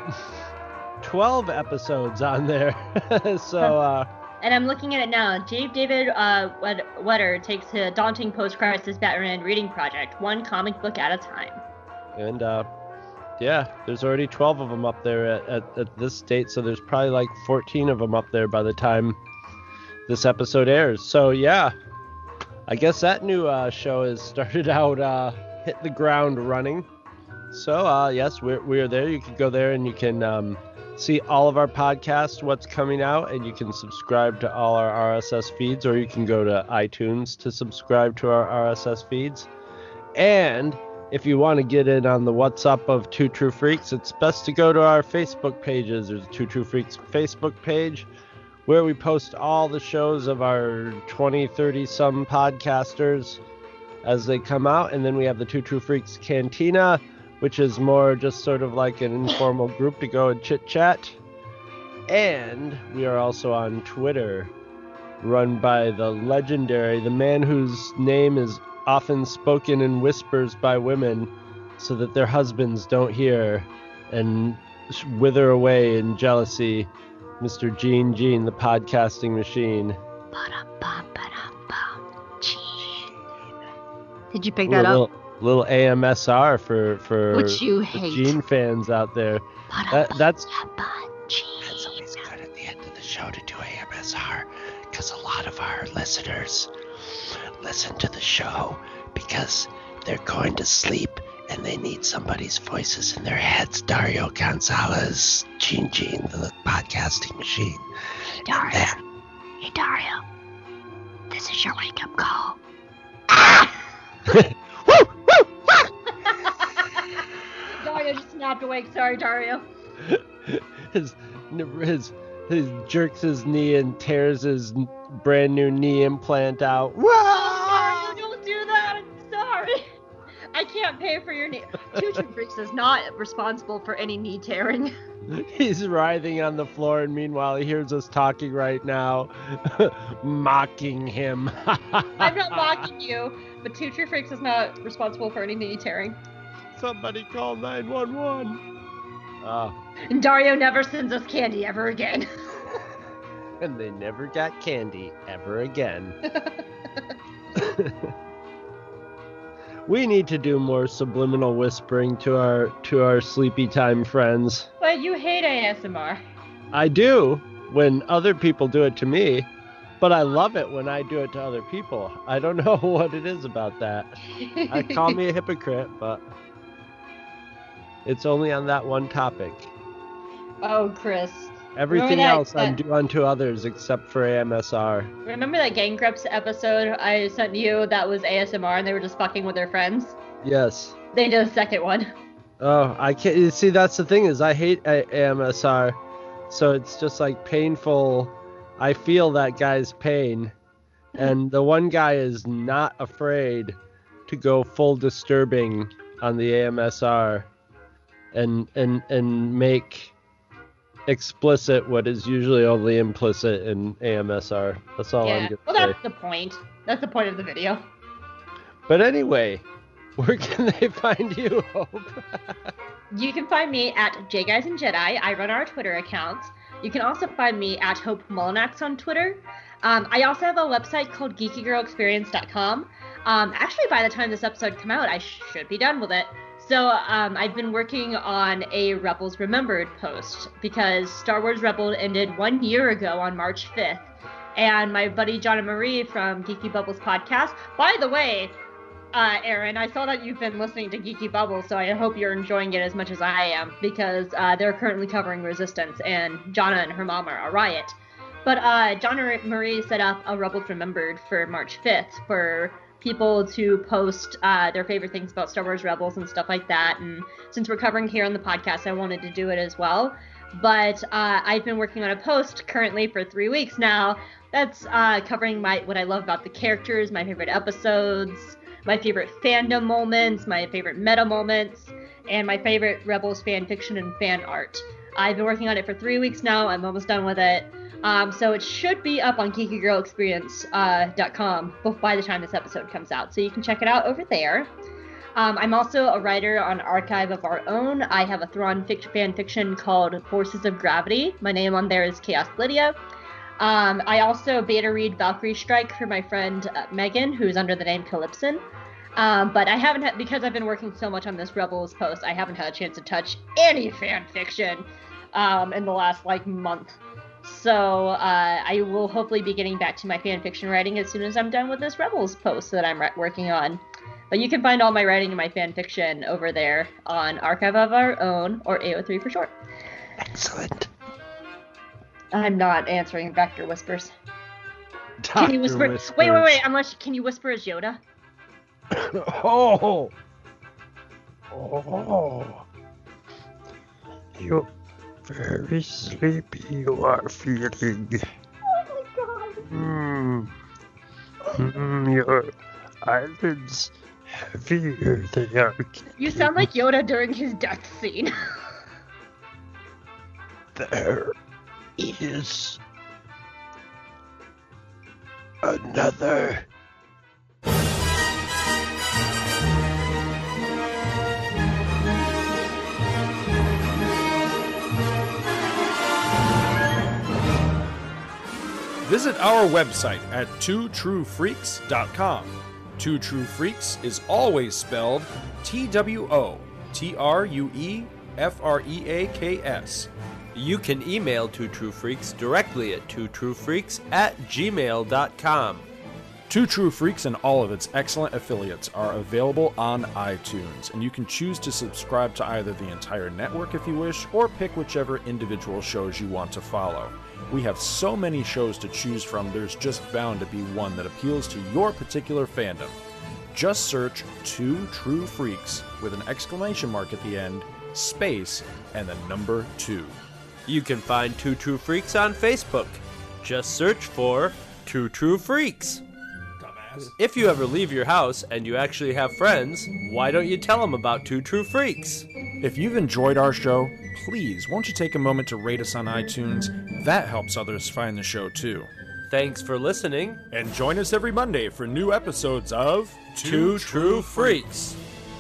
12 episodes on there. So and I'm looking at it now. J. David Weeder takes a daunting post-crisis Batman reading project, one comic book at a time. And yeah, there's already 12 of them up there at this date, so there's probably like 14 of them up there by the time this episode airs. So yeah, I guess that new show has started out, hit the ground running. So yes, we're there. You can go there and you can see all of our podcasts, what's coming out, and you can subscribe to all our RSS feeds, or you can go to iTunes to subscribe to our RSS feeds. And if you want to get in on the What's Up of Two True Freaks, it's best to go to our Facebook pages. There's a Two True Freaks Facebook page where we post all the shows of our 20, 30 some podcasters as they come out. And then we have the Two True Freaks Cantina, which is more just sort of like an informal group to go and chit chat. And we are also on Twitter, run by the man whose name is often spoken in whispers by women so that their husbands don't hear and wither away in jealousy, Mr. Gene, the podcasting machine. Did you pick that up? Little AMSR for which you hate. Gene fans out there. That's always good at the end of the show to do AMSR because a lot of our listeners listen to the show because they're going to sleep and they need somebody's voices in their heads. Dario Gonzalez, Gene, the podcasting machine. Hey Dario, this is your wake-up call. Dario just snapped awake. Sorry, Dario. He jerks his knee and tears his brand new knee implant out. Dario, don't do that. I'm sorry. I can't pay for your knee. Two True Freaks is not responsible for any knee tearing. He's writhing on the floor, and meanwhile he hears us talking right now, mocking him. I'm not mocking you, but Two True Freaks is not responsible for any knee tearing. Somebody call 911. And Dario never sends us candy ever again. And they never got candy ever again. We need to do more subliminal whispering to our sleepy time friends. But you hate ASMR. I do when other people do it to me, but I love it when I do it to other people. I don't know what it is about that. I call me a hypocrite, but it's only on that one topic. Oh, Chris. Everything else I do unto others except for AMSR. Remember that Gang Creps episode I sent you that was ASMR and they were just fucking with their friends? Yes. They did a second one. Oh, I can't. See, that's the thing is I hate AMSR, so it's just like painful. I feel that guy's pain, and the one guy is not afraid to go full disturbing on the AMSR, and make explicit what is usually only implicit in AMSR. That's all I'm gonna say. That's the point. That's the point of the video. But anyway, where can they find you, Hope? You can find me at JGuysandJedi. I run our Twitter account. You can also find me at Hope Mullinax on Twitter. I also have a website called geekygirlexperience.com. Actually, by the time this episode come out, I should be done with it. So I've been working on a Rebels Remembered post because Star Wars Rebels ended 1 year ago on March 5th. And my buddy John and Marie from Geeky Bubbles podcast, by the way, Aaron, I saw that you've been listening to Geeky Bubbles, so I hope you're enjoying it as much as I am because they're currently covering Resistance and Jonna and her mom are a riot. But John and Marie set up a Rebels Remembered for March 5th for people to post their favorite things about Star Wars Rebels and stuff like that. And since we're covering here on the podcast, I wanted to do it as well. But I've been working on a post currently for 3 weeks now that's covering what I love about the characters, my favorite episodes, my favorite fandom moments, my favorite meta moments, and my favorite Rebels fan fiction and fan art. I've been working on it for 3 weeks now. I'm almost done with it. So it should be up on geekygirlexperience.com by the time this episode comes out. So you can check it out over there. I'm also a writer on Archive of Our Own. I have a Thrawn fan fiction called Forces of Gravity. My name on there is Chaos Lydia. I also beta read Valkyrie Strike for my friend Megan, who's under the name Calypsin. But I haven't had, because I've been working so much on this Rebels post, I haven't had a chance to touch any fan fiction in the last month. So I will hopefully be getting back to my fan fiction writing as soon as I'm done with this Rebels post that I'm working on. But you can find all my writing and my fan fiction over there on Archive of Our Own, or AO3 for short. Excellent. I'm not answering Vector Whispers. Can you whisper? Whispers. Wait. Can you whisper as Yoda? Oh. You're very sleepy, you are feeling. Oh my god. Your eyelids heavier they are. You sound like Yoda during his death scene. There is another. Visit our website at twotruefreaks.com. Two True Freaks is always spelled TWOTRUEFREAKS. You can email Two True Freaks directly at twotruefreaks@gmail.com. Two True Freaks and all of its excellent affiliates are available on iTunes, and you can choose to subscribe to either the entire network if you wish, or pick whichever individual shows you want to follow. We have so many shows to choose from, there's just bound to be one that appeals to your particular fandom. Just search Two True Freaks with an exclamation mark at the end, space, and the number 2. You can find Two True Freaks on Facebook. Just search for Two True Freaks. Come If you ever leave your house and you actually have friends, why don't you tell them about Two True Freaks? If you've enjoyed our show, please won't you take a moment to rate us on iTunes? That helps others find the show too. Thanks for listening. And join us every Monday for new episodes of Two True Freaks.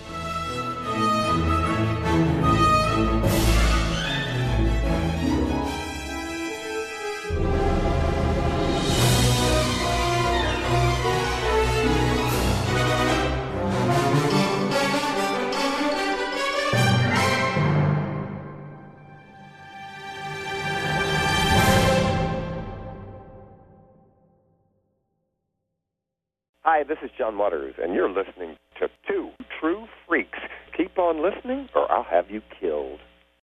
Hi, this is John Waters, and you're listening to Two True Freaks. Keep on listening, or I'll have you killed.